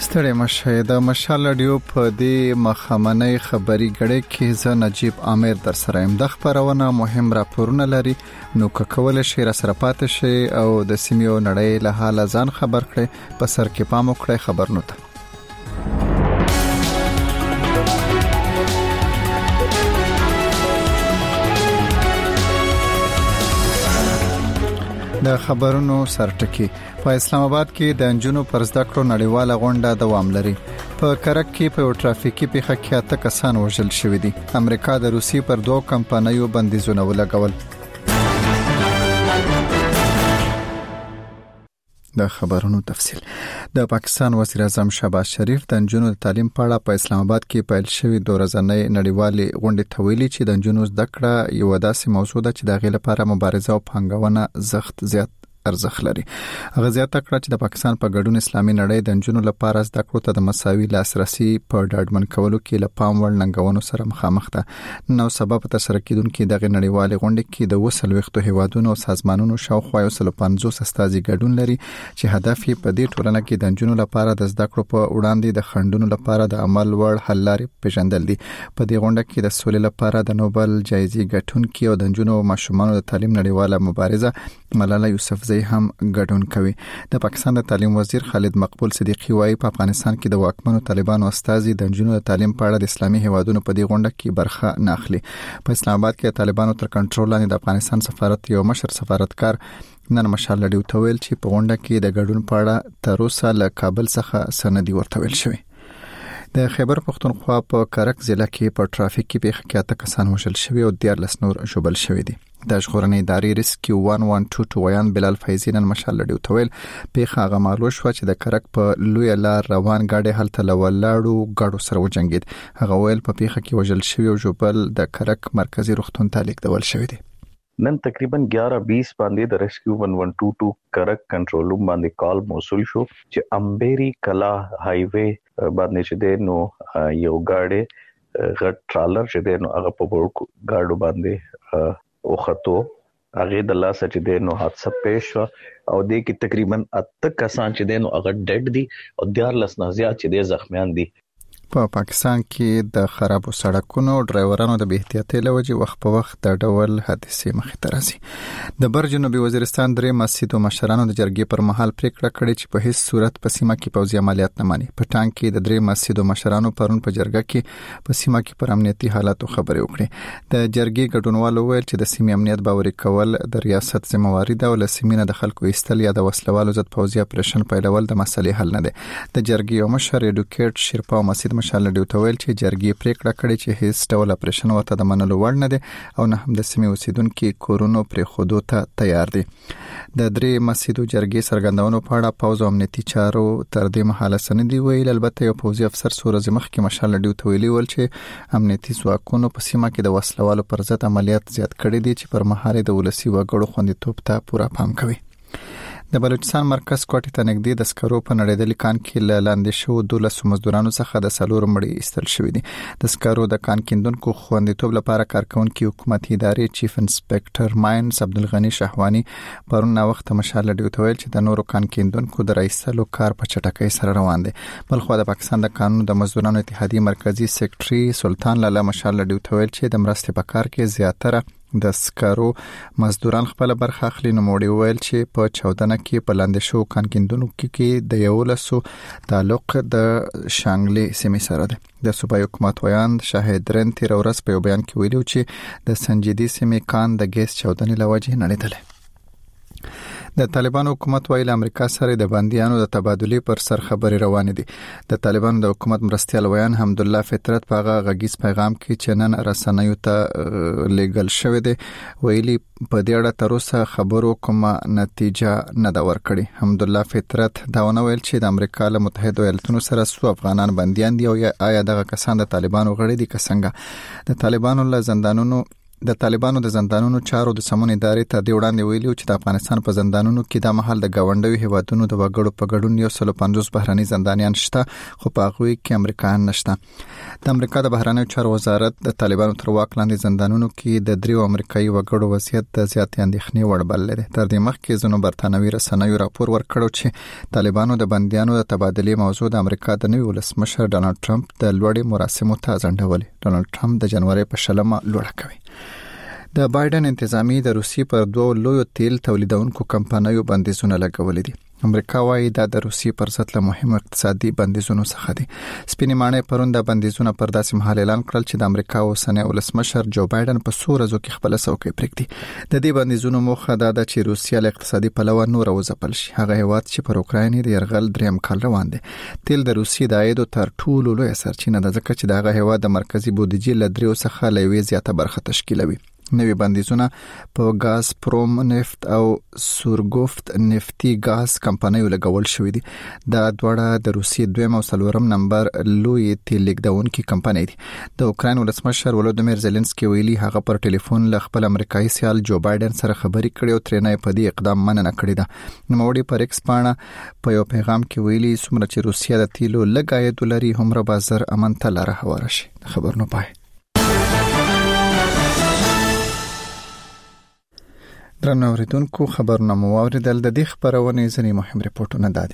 ستړي مشه د مشال رادیو په دې مخامنۍ خبري غړې کې ز نجیب عامر در سره د خبرونه مهم راپورونه لري نو کول شي را سره پات شي او د سیمو نړۍ له حال ځان خبر کړي په سر کې پام وکړي خبر نوته د خبرونو سرټکی په اسلام آباد کې د انجونو پر زده کړو نړیواله غونډه دوام لري په کرک کې په ټرافیکي پیښه کې 8 کسان وژل شوي دي امریکا د روسي پر 2 کمپنیو بندیزونه ولګول د خبرونو تفصیل د پاکستان وزیر اعظم شهباز شریف د انجونو د تعلیم په اړه په اسلام آباد کې پیل شوی د ورځنۍ نړیوالې غونډې تویلي چې د انجونو زده کړه یو داسې موضوع ده چې د غیر لپاره مبارزه او پنګونه زخت زیات ارزښت لري هغه زیاته کړه چې د پاکستان په ګډون اسلامي نړۍ د انجونو لپاره زده کړو ته د مساوي لاسرسي په ډاډمن کولو کې له پام وړ ننګونو سره مخامخ ده نو سبب تر سره کېدونکو د نړیوالې غونډې کې د وسلوختو هیوادونو او سازمانونو شاوخوا 150 استازي ګډون لري چې هدف یې په دې ټولنه کې د انجونو لپاره د زده کړو په وړاندې د خندونو لپاره د عمل وړ حل لارې پیژندل دي په دې غونډه کې د سولې لپاره د نوبل جایزې ګټونکو او د انجونو ماشومانو د تعلیم نړیواله مبارزه ملاله یوسفزۍ هم ګډون کوي د پاکستان د تعلیم وزیر خالد مقبول صدیقی وايي په افغانستان کې د واکمنو طالبانو استازي د انجونو د تعلیم په اړه د اسلامي هیوادونو په دې غونډه کې برخه نه اخلي په اسلام آباد کې طالبانو تر کنټرول لاندې د افغانستان سفارت یو مشر سفارتکار نن مشال لډیو تویل چې په غونډه کې د ګډون په اړه تر اوسه له کابل څخه سندي ورته ویل شوی د خیبر پختونخوا په کرک ضلع کې په ټرافیکي پیښه کې 8 کسان وژل شوي او 14 نور ژوبل شوي دي د ژغورنې ادارې ریسکیو 112 ویان بلال فیضی نن مشال لډیو تویل پیښه هغه معلوم شو چې د کرک په لوی لار روان گاډي هلته لولاړو غاډو سره وجنګید هغه ویل په پیښه کې وژل شوي او ژوبل د کرک مرکزی روغتون ته لیږدول شوی دي نن تقریبا 11:20 باندې د ریسکیو 1122 کرک کنټرول روم باندې کال موصول شو چې امبيري کلا های وې باندې چې د نو یو گاډي غټ ټرالر چې د نو هغه په گاډو باندې او خطو هغه د لاسه چې د نو حادثه پیښ شو او د کې تقریبا 8 کسان چې د نو هغه ډډ دي او 14 نه زیات چې د زخمیان دي په پاکستان کې د خرابو سړکونو ډرایورانو د بې احتیاطۍ لوجې وخت په وخت د ډول حادثې مخې ته راځي د بر جنوبي وزیرستان درې مسجدو مشرانو د جرګې پر مهال پریکړه کړې چې په هیڅ صورت په سیمه کې پوځي عملیات نه ماني په ټانګ کې د درې مسجدو مشرانو پرون په جرګه کې په سیمه کې پر امنیتي حالاتو خبرې وکړې د جرګې ګډونوالو ویل چې د سیمې امنیت باوري کول د ریاست ذمہواری ده او له سیمې نه د خلکو ایستل یا د وسلوالو ضد پوځي اپریشن پیلول د مسلې حل نه ده د جرګې یو مشر ایډوکیټ شیرپا مسجد مشال لډیو تویل چې جرګې پریکړه کړې چې هیڅ ډول اپریشن ورته د منلو وړ نه دي او نه هم د سیمې اوسیدونکو کورونو پر خودو ته تیار دي د درې مسجدو جرګې سرګندونو په اړه پوز او امنیتي چارو تر دې مهاله سندې ویل البته یو پوځي افسر سورز مخکې مشال لډیو تویل ول چې امنیتي ځواکونو په سیمه کې د وسلوالو پر ضد عملیات زیات کړي دي چې پر مهال د ولسی وګړو خوندیتوب ته پوره پام کوي د بلوچستان مرکز کوټې ته نږدې د سکرو په نړیدلي کان کې لاندې شو 12 مزدورانو څخه د سلور مړي ایستل شوې دي د سکرو د کان کیندونکو خوندیتوب لپاره کارکونکو حکومتي ادارې چیف انسپکټر ماینز عبدالغنی شهوانی پرون وخت مشال لډیو تویل چې د نورو کان کیندونکو د رئیسلو کار په چټکۍ سره روان دي بلخو د پاکستان د قانون د مزدورانو اتحادیې مرکزی سیکریټري سلطان لالا مشال لډیو تویل چې د مرستې په کار کې زیاتره د سکرو مزدوران خپل برخه اخلي نو موړي ویل چې په 14 کې په لاندې شو کانکیندونکو کې د یو لسو تعلق د شانګلي سیمې سره ده د صوبایي حکومت ویان شاهد رن تیر ورځ په بیان کې ویلو چې د سنجیدي سیمې کان د ګیس چاودنې لوجه نړیدل د طالبانو حکومت ویل امریکا سره د باندیانو د تبادلې پر سر خبري روان دي د طالبانو د حکومت مرستيال ویان حمد الله فطرت په غږیز پیغام کې چنن رسنیو ته لیګل شوې دي ویلي په دې اړه تر اوسه خبرو کومه نتیجه نه دا ورکړي حمد الله فطرت دا ونه ویل چې د امریکا له متحده ایالاتونو سره سو افغانان بنديان دي او آیا دغه کسان د طالبانو غړي دي که څنګه د طالبانو له زندانونو د طالبانو د زندانونو چارو د سمون ادارې ته د وړاندې ویلي چې د افغانستان په زندانونو کې د مهال د گاونډیو هیوادونو د وګړو په ګډون 150 بهراني زندانیان شته، خو په هغه کې امریکایان نشته. د امریکا د بهرانیو چارو وزارت د طالبانو تر واک لاندې زندانونو کې د 3 امریکایي وګړو وضعیت د زیاتې اندېښنې وړ بللی دی. تر دې مخکې ځینو برتانوي رسنیو راپور ورکړ چې طالبانو د بندیانو د تبادلې موضوع د امریکا د نوي ولسمشر ډانلډ ټرمپ د لوړې مراسمو ته ځنډولې. ډانلډ ټرمپ د جنوري په 20 لوړه کوي. د بایدن انتظامی د روسي پر 2 لویو تیل تولیدونکو کمپنیو بندیزونه لګولې دي. امریکا وايي دا د روسي پر ضد له مهمو اقتصادي بندیزونو څخه دي. سپینې ماڼۍ پرون د بندیزونو پر داسې مهال اعلان کړل چې د امریکا اوسنی ولسمشر جو بایدن په څو ورځو کې خپل څوکۍ پرېږدي. د دې بندیزونو موخه دا ده چې روسیا له اقتصادي پلوه نور وځپل شي. هغه هیواد چې پر اوکراین د يرغل 3 کال روان دي. تیل د روسي د عاید تر ټولو لوی سرچینه ده، ځکه چې دغه هیواد د مرکزی بودیجې له 3 څخه لوي زیاته برخه تشکیلوي. نوی بندیزونه په غاز پروم نفت او سورګوفت نفتی غاز کمپنیو لګول شوې دي. دا دواړه د روسي 2 او 3 نمبر لوی تیل لیکدونکو کمپنۍ دي. د اوکراین ولسمشر ولودیمیر زيلنسکي ویلي هغه پر ټلیفون له خپل امریکایي سیال جو بایدن سره خبرې کړې او ترې په دې اقدام مننه کړې ده. نوموړي پر ایکس باندې په یو پیغام کې ویلي څومره چې روسیا د تیلو لګای دولاري همره بازار امن ته لاره هواره شي. خبرونه پای درنو اوریدونکو، خبرونه مو واوریدل. د دې خبرونې ځینې مهم ریپورتونه دادي.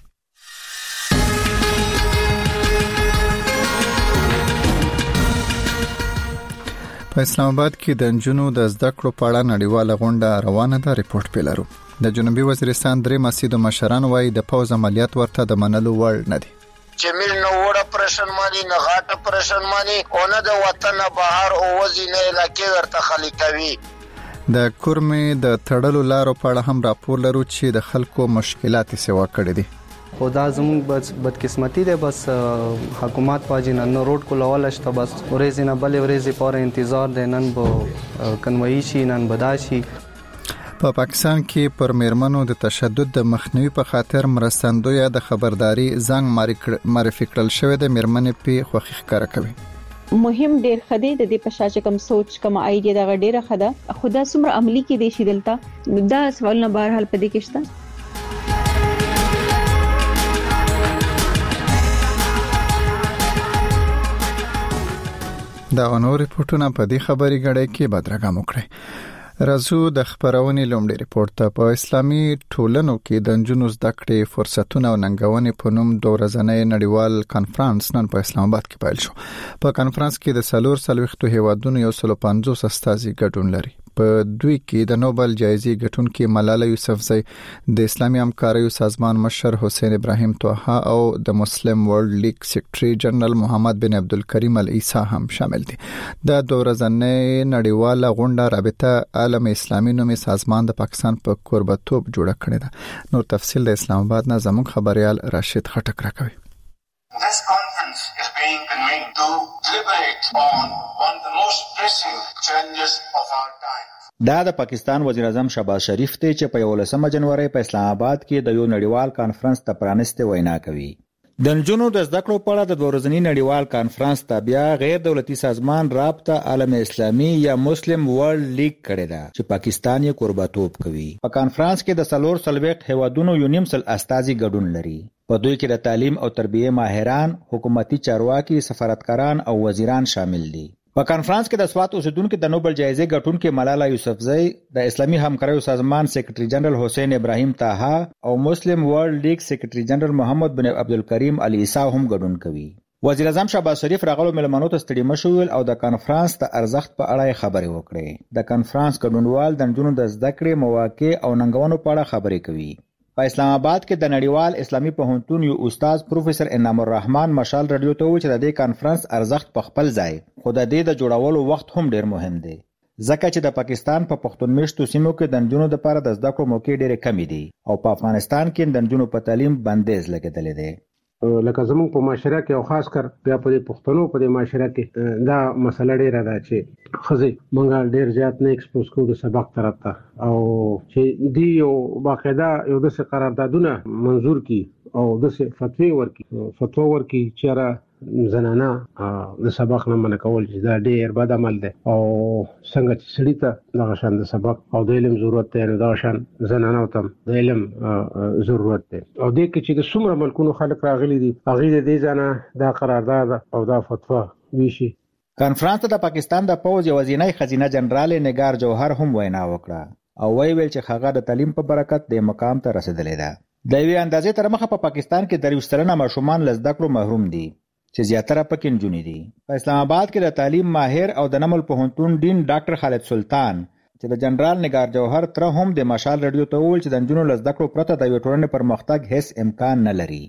په اسلام آباد کې د نجونو د زده کړو په اړه نړیواله غونډه روانه ده. ریپورت پیلرو. د جنوبي وزیرستان 3 مسجد مشران وايي د پوز عملیات ورته د منلو وړ نه دي. جمیل نو وړه پرشن مانی نه غاټه پرشن مانی او نه د وطن بهر او وزینه علاقې ورته خلی کوي. د کورمې د تړلو لارو په اړه هم راپور لرو چې د خلکو مشکلات سیوا کړې دي. خدا زموږ بدقسمتی ده، بس حکومت پاجي نن روډ کولول شته، بس ورځ نه بلې ورځ پورې انتظار ده، نن به کنوي شي، نن بداشي. په پاکستان کې پر میرمنو د تشدد د مخنیوي په خاطر مرستندوی د خبرداري زنګ معرفي کړل شوې د میرمنې په خوخي ښکارا کوي. مهم ډیر خدي د دې پښاچ کم سوچ کم ایډیا دا ډیره خده خدا سمره عملی کې دي شي دلته دا سوالونه بهر حل پدې کې شته. دا نور ریپورتونه په دې خبري غړې کې بدرګه موکړي. رازو د خبرونې لومړی ریپورت ته. په اسلامي ټولنو کې د نجونو زده کړې فرصتونه او ننګونې په نوم 2 ورځنی نړیوال کانفرنس نن په اسلام آباد کې پیل شو. په کانفرنس کې د 40 هیوادونو 150 استازي ګډون لري. په دوی کې د نوبل جایزې ګټونکي ملاله یوسفزۍ، د اسلامي همکاریو سازمان مشر حسین ابراهیم طه او د مسلم ورلد لیگ سیکریټري جنرال محمد بن عبدالکریم العیسی هم شامل دي. د 2 ورځنۍ نړیواله غونډه رابطه عالم اسلامي نومي سازمان د پاکستان په کوربتوب جوړه کړې ده. نور تفصیل د اسلام آباد نه زموږ خبريال راشد خټک راکوي. This conference is being convened to deliberate on one of the most pressing challenges of our time. دا د پاکستان وزیر اعظم شهباز شریف ته چې په 11 جنوري په اسلام آباد کې د یو نړیوال کانفرنس ته پرانسته وینا کوي. د نجونو د زده کړو په اړه د 2 ورځنی نړیوال کانفرنس ته بیا غیر دولتي سازمان رابطه عالم اسلامي یا مسلم ورلد لیگ کړی دا چې پاکستان یې کوربتوب کوي. په کانفرنس کې د 40 هیوادونو 1.5 استازي ګډون لري. په دوی کې د تعلیم او تربیه ماهران، حکومتي چارواکي، سفارتکاران او وزیران شامل دي. په کانفرنس کې د سوات اوسیدونکو د نوبل جایزې ګټونکي ملاله یوسفزۍ، د اسلامي همکاریو سازمان سیکریټري جنرال حسین ابراهیم طه او مسلم ورلد لیگ سیکریټري جنرال محمد بن عبدالکریم العیسی هم ګډون کوي. وزیر اعظم شهباز شریف راغلو ملمنو ته ستړي مشول او د کانفرنس د ارزښت په اړه خبرې وکړې. د کانفرنس ګډونوال د نجونو د زده کړې مواقع او ننګونو په اړه خبرې کوي. په اسلام آباد کې د نړیوال اسلامي پوهنتون یو استاد پروفیسور انعام الرحمن مشال رادیو ته و چې د دې کانفرنس ارزښت په خپل ځای، خو د دې د جوړولو وخت هم ډیر مهم دی، ځکه چې د پاکستان په پښتون میشتو سیمو کې د نجونو لپاره د زده کړو موقع ډېرې کمې دي او په افغانستان کې د نجونو په تعلیم بندیز لګېدلی دی. لکه زموږ په معاشره کې او خاص کر بیا په پښتنو په معاشره کې دا مسله ډیره ده چې خزي مونږ ډیر زیات نه ایکسپوز کوو د سبق طرف ته، او چې دی یو باقاعده یو د قراردادونه منظور کی او د فتوا ورکی چې را زنانه د سبق نه منع کول چې دا ډېر بد عمل دی او څنګه چې سړي ته دغه شان د سبق او د علم ضرورت دی نو دغه شان زنانو ته د علم ضرورت دی او دې کې چې د څومره ملکونو خلک راغلي دي هغې د دې ځانه دا قرارداد او دا فتوا ویشي. کانفرنس ته د پاکستان د پوځ یوازینی خزینه جنرال نگار جوهر هم وینا وکړه او ویل چې هغه د تعلیم په برکت د مقام ته رسیدلې ده. د یوې اندازې تر مخه په پاکستان کې 23 ماشومان له زده کړو محروم دي چې زیاتره پکې نجونې دي. په اسلام آباد کې د تعلیم ماهر او د نمل پوهنتون ډین ډاکټر خالد سلطان چې د جنرال نگار جوهر تر هم د مشال رادیو ته وویل چې د نجونو له زده کړو پرته د یوې ټولنې پرمختګ هیڅ امکان نه لري.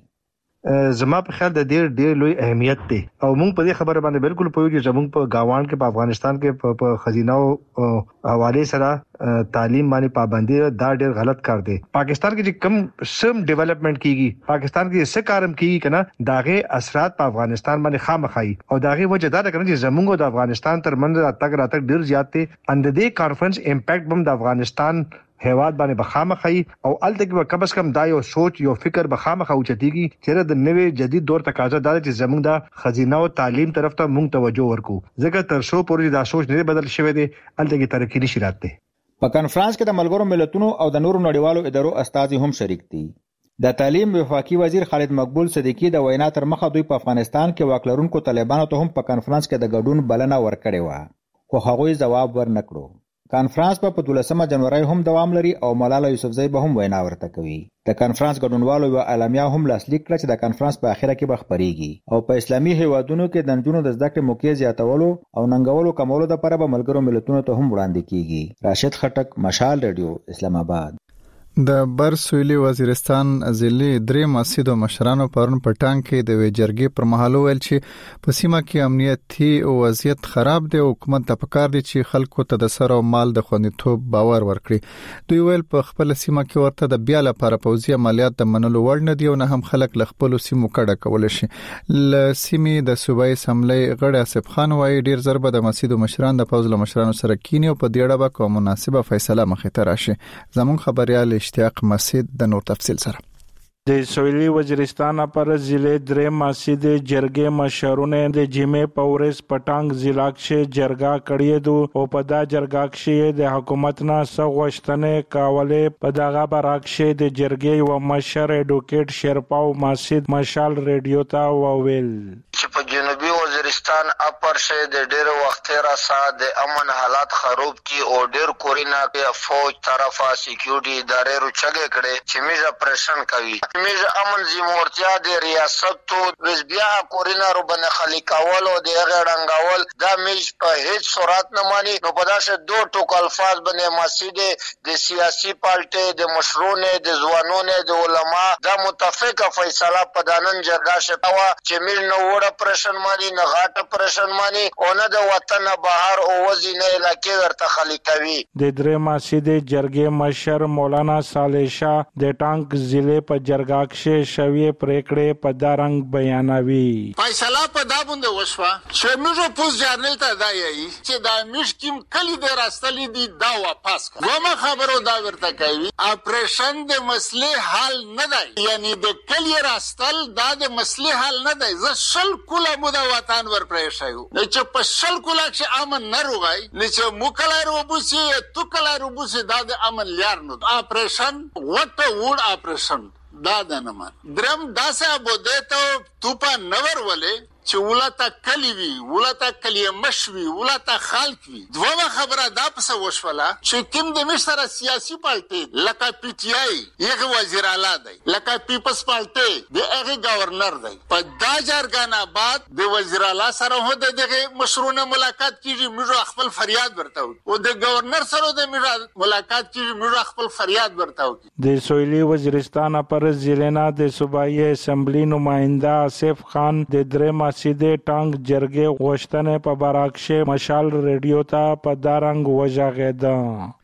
زما په خیال د ډېر لوی اهمیت دی او موږ په دې خبره باندې بالکل پوهیږو چې زموږ په گاوان کې په افغانستان کې په خزینه او حواله سره تعلیم باندې پابندي دا ډېر غلط کار دی. پاکستان کې چې کم سم ډیولپمنٹ کیږي پاکستان کې څه کارم کیږي کنه داغه اثرات په افغانستان باندې خامخایي او داغه وجه دا کنه چې زموږ د افغانستان ترمنځ راتګ ډېر زیات دی. اند دې کانفرنس امپیکټ بم د افغانستان هیواد باندې بخامخی او الته کې کم از کم دا یو سوچ یو فکر بخامخه اوچتيږي چې د نوې جدید دور تقاضا دا چې زموږ د خزینه او تعلیم طرف ته موږ توجه ورکو ځکه تر څو پورې دا سوچ نه بدل شوی دی الته کې ترقی نشي راته. په کانفرنس کې د ملګرو ملتونو او د نورو نړیوالو ادارو استازي هم شریک دي. د تعلیم وفاقي وزیر خالد مقبول صدیقی د وینا تر مخه دوی په افغانستان کې واکلرونکو طالبانو ته هم په کانفرنس کې د ګډون بلنه ورکړې و خو هغوی ځواب ورنکړو. کانفرنس په 12 جنوري هم دوام لري او مولانا یوسفزئی به هم وینا ورته کوي. د کانفرنس ګډونوالو یو اعلامیه هم لاسلیک کړه چې د کانفرنس په اخره کې به خبريږي او په اسلامي هیوادونو کې د نجونو د زده کړې موقع زیاتولو او ننګولو کمولو لپاره به ملګرو ملتونو ته هم وړاندې کیږي. راشد خټک، مشال رادیو، اسلام آباد. د بر سویلي وزیرستان ضلع درې مسجدو مشرانو پرون په ټانګ کې د ویجرګي پر مهال ویل چې په سیمه کې امنیتي وضعیت خراب دی او حکومت ته پکار دی چې خلکو ته د سر او مال د خوندیتوب باور ورکړي. دوی ویل په خپل سیمه کې ورته د بیا لپاره پوځي عملیات د منلو وړ نه دی او نه هم خلک له خپل سیمو کډه کول شي. ل سیمې د صوبایي اسمبلی غړي اسف خان وايي ډیر ضربه د مسجدو مشران د پوځ له مشرانو سره کینی او په دې اړه به کوم مناسبه فیصله مخې ته راشي. زموږ خبريال اشتیاق مسجد د نور تفصیل سره. د سویلي وزیرستان پر ضلع درې مسجد جرګې مشرونه د جمعې په ورځ پټانګ ضلع کې جرګه کړې دو او په دا جرګه کې د حکومت نه سغوښتنه کاولې په دغه برعکس د جرګې و مشر اډوکیټ شرپاو مسجد مشال رادیو ته وویل چې په جنوبي وزیرستان اپر شه د ډېر وخت را د امن حالات خراب کی او ډېر کورینا کې فوج طرفه سکیورټي ادارې روچګه کړي چې میزه پرشن کوي میزه امن زمورتیا د ریاست تو بیا کورینا رو بن خلیقاول او د غړنګاول دا میز په هیڅ صورت نه مانی نو په داسه دوه ټوک الفاظ باندې مسجد د سیاسي پارټي د مشرونه د ځوانونه د علما دا متفقه فیصله په دانن جرګه شپه چې میز نو وړه پرشن مانی نه غاټه پرشن مانی او نه د وطن بهر او وزینه علاقې ورته خلیقوي. د درې مسجد جرګې مشر مولانا صالح شاه د ټانګ ضلع په جرګه کې شوی پریکړې په دارنګ بیانوي. فیصله په دا باندې وشوه چې موږ پوز جرنل ته دا یی چې دا مشکیم کلی د راستلې دي دا واپس کومه خبرو دا ورته کوي اپریشن د مسلې حل نه دی یعنی د کلی راستل دا د مسلې حل نه دی. ز شل کوله مو د وطن ور پرې شایو چې په شل کوله چې امن نه روغای نه چې موکلای روبوسی تو کلای روبوسی دا د امن لیار نو اپریشن وټ وډ اپریشن دا دنه درم داسه بوده ته توپا نور ولې چې ولته کلی وی ولته کلی مشوي ولته خلک وی دوه خبره دا پس وشوله چې کوم د مشر سیاسي پارټي لکه پی ټی آی یو وزیر اعلی دی لکه پیپلز پارټي د هغه گورنر دی په دا جرګانه بعد د وزیر اعلی سره هو دغه مشرونه ملاقات کیږي موږ خپل فریاد ورته او د گورنر سره د ملاقات کیږي موږ خپل فریاد ورته. د سویلي وزیرستان پر ضلع د صوبایي اسمبلی نماینده اسف خان د درې مسجد ټانګ جرګې غوښتنه په برعکس مشال رادیو ته په دارنګ وژغېده. نو دغه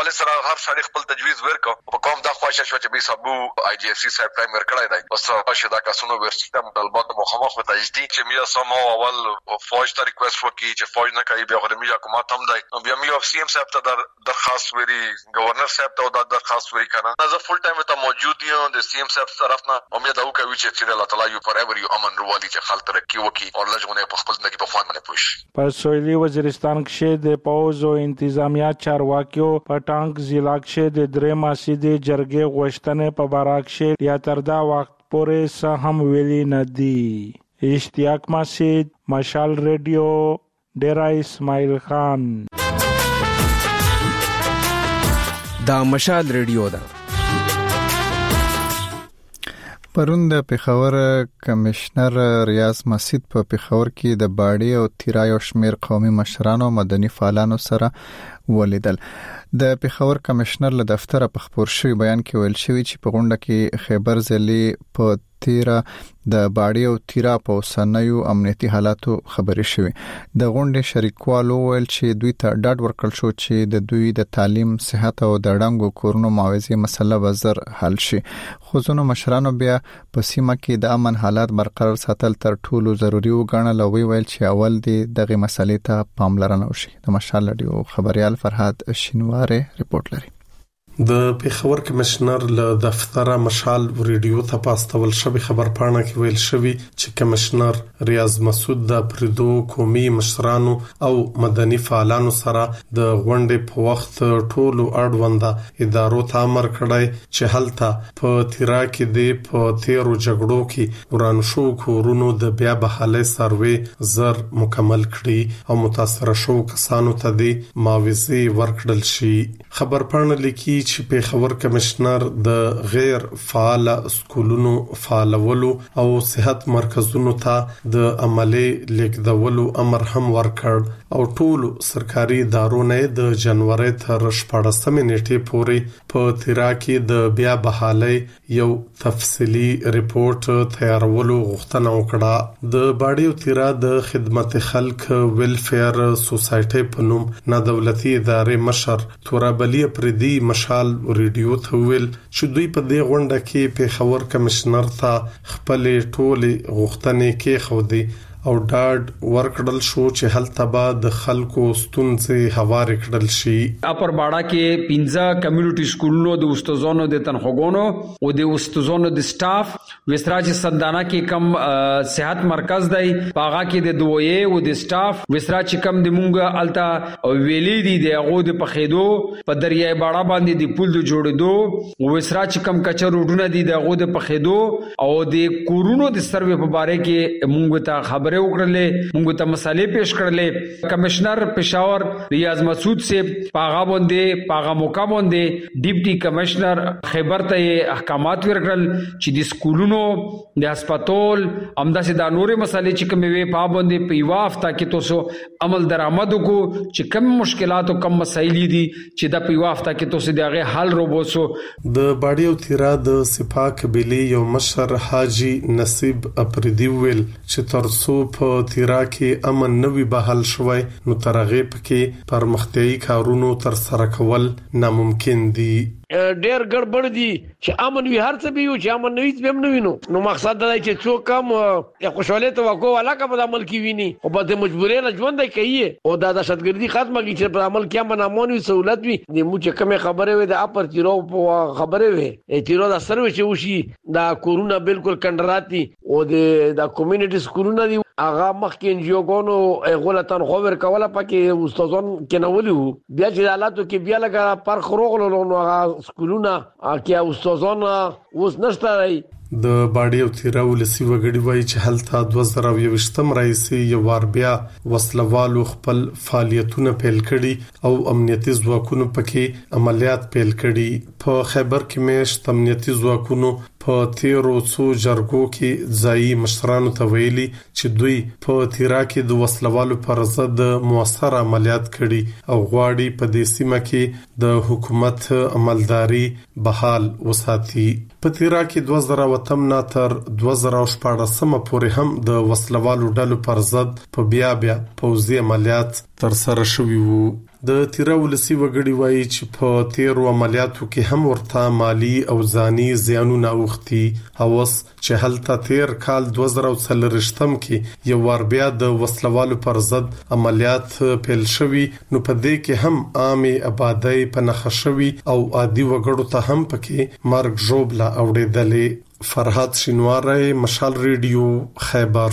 حواله سره هر شریک خپل تجویز ورکو په کوم د خواشه شو چې به سبو آی جی اف سی صاحب ټایم ورکړای دی بس چې دا کسونو ورسټه مطالبات مخامخ په تجدید چې میا سمو اول فوج ته ریکوست وکړي چې فوج نه کوي بیا غوړي میا حکومت هم دی بیا میا اف سی ام صاحب ته درخواست وری گورنر صاحب ته درخواست وری کنه زه فول ټایم ته موجود یم د سی ام صاحب طرف نه امید او کوي چې الله تعالی یو فار ایور یو امن روالي چې خلک ترقی وکړي او لږونه په خپل ځای په خوان باندې پوښ په سویلي وزیرستان کې د پوز او انتظامیه چارواکیو په ټانک ضلع کې د درې ماسیدي جرګې غوښتنې په باراکشه یا تر دا وخت پورې څه هم ویلي نه دي اشتیاق مسجد مشال ریډیو ډیرا اسماعیل خان دا مشال ریډیو ده پرون د پېښور کمشنر ریاض مسجد په پېښور کې د باډي او تیرایو شمیر قومي مشرانو مدني فعالانو سره ولیدل د پېښور کمشنر له دفتر په خبر شوی بیان کې ویل شوی چې په غونډه کې خیبر ضلع په تیرا د باډي او تیرا په سنیو امنیتي حالاتو خبرې شوی د غونډې شریکوالو ویل چې دوی ته ډاډ ورکړل شو چې د دوی د تعلیم صحت او د ډنګو کورونو معاوضه مسله به زر حل شي خو ځینو مشرانو بیا په سیمه کې د امن حالات برقرار ساتل تر ټولو ضروری وګڼل او ویل چې اول دغه مسلې ته پاملرنه وشي د مشال ریډیو خبريال فرهاد شینواره ریپورت لري د پېښور کمشنر له دفتر مشال ریډیو ته پاستول شوی خبر پاڼه کې ویل شوی چې کمشنر ریاض مسعود د پردو قومي مشرانو او مدني فعالانو سره د غونډې په وخت ټولو اړونده ادارو ته امر کړی چې هلته په تیرا کې د په تیرو جګړو کې وران شو کورونو د بیا بحالي سروي زر مکمل کړي او متاثر شو کسانو ته د معاوضه ورکړل شي خبر پاڼه لیکي چې پېښور کمشنر د غیر فعال سکولونو فعالولو او صحت مرکزونو ته د عملي لیکدولو امر هم ورکړ او ټول سرکاري ادارو نه د جنوري تر 14 نیټې پورې په تیرا کې د بیا بحالي یو تفصیلی ریپورت تیارولو غوښتنه وکړه د باډي او تیرا د خدمت خلک ویلفیر سوسایټي په نوم نه دولتي ادارې مشر تورابلی پردي مشال ریډیو ته ویل چې دوی په دې غونډه کې پېښور کمشنر ته خپل ټولې غوښتنې کې خو دي او ډاډ ورکړل شو چې هلته به د خلکو ستونزې هوار کړل شي اپر باډا کې 15 کمیونټي سکولونو د استادانو د تنخواګونو او د استادانو د سټاف وسراج سندانه کې کم صحت مرکز دی پاغا کې د دوی او د سټاف وسراج کم د مونږه التا ویلي دي د هغه د پخېدو په دریای باډا باندې د پول د جوړېدو او وسراج کم کچر روډونه دي د هغه د پخېدو او د کورونو د سروې په باره کې مونږ ته خبره وکړلې موږ ته مسالې پیش کړلې کمشنر پېښور ریاض مسعود سے پاغا باندې پاغا موقع باندې ډیپټي کمشنر خیبر ته احکامات ورکړل چې د سکولونو د هسپتال همداسې د نورې مسالې چې کومې وي په باندې په یو هفته کې تاسو عمل درآمد وکړو چې کم مشکلات او کم مسایل دي چې د په یو هفته کې تاسو دغه حل روبوسو د باډي او تیرا د سپا قبيله یو مشر حاجی نصیب اپریدی ویل چې ترڅو په تیرا کې امن نوي بحال شوی نو ترغیب کې پرمختیايي کارونو تر سره کول ناممکن دي ډېر ګډوډ دي چې امن وی هر څه به یو چې امن نه وي هم نه وینو نو مقصد دا چې څوک کم خوشاله توقع علاقه په عمل کې ویني او په مجبورۍ نه ژوند کوي او دا د شتګردي ختمه کی چې په عمل کې امن امن سہولت وي د مو چې کومه خبره وي د اپر تیرو خبره وي تیرو د سروي چې وشي دا کورونا بالکل کندراتی او د کمیونټي سکولونه دي اغه مخکې انجیوګونو غلطن خبر کوله پکې استادان کېنولي بیا چې حالاتو کې بیا لګه پر خروغلو نو هغه سکولونه کې استادان اوس نشته د باډي او تیرا ولسی وګړي وای چې هلته 2021م راځي یو وار بیا وسلوالو خپل فعالیتونه پیل کړي او امنیتي ځواکونو پکې عملیات پیل کړي په خیبر کې مېشت امنیتي ځواکونو په تیرو څو جرګو کې ځایي مشرانو ته ویلي چې دوی په تیرا کې د وسلوالو پر ضد موثر عملیات کړي او غواړي په دې سیمه کې د حکومت عملداري بحال وساتي په تیرا کې 2008 تر 2014 پورې هم د وسلوالو ډلو پر ضد په بیا پوځي عملیات تر سره شوي وو د تیرا ولسی وګړي وایي چې په تیرو عملیاتو کې هم ورته مالی او ځاني زیانونه اوختي. اوس چې هلته تیر کال 2023 کې یو ور بیا د وسلوالو پر ضد عملیات پیل شوي، نو په دې کې هم عامه آبادی په نخښه شوي او عادي وګړو ته هم پکې مرګ ژوبله اوریدلې. فرحات شینواری، مشال ریډیو، خیبر.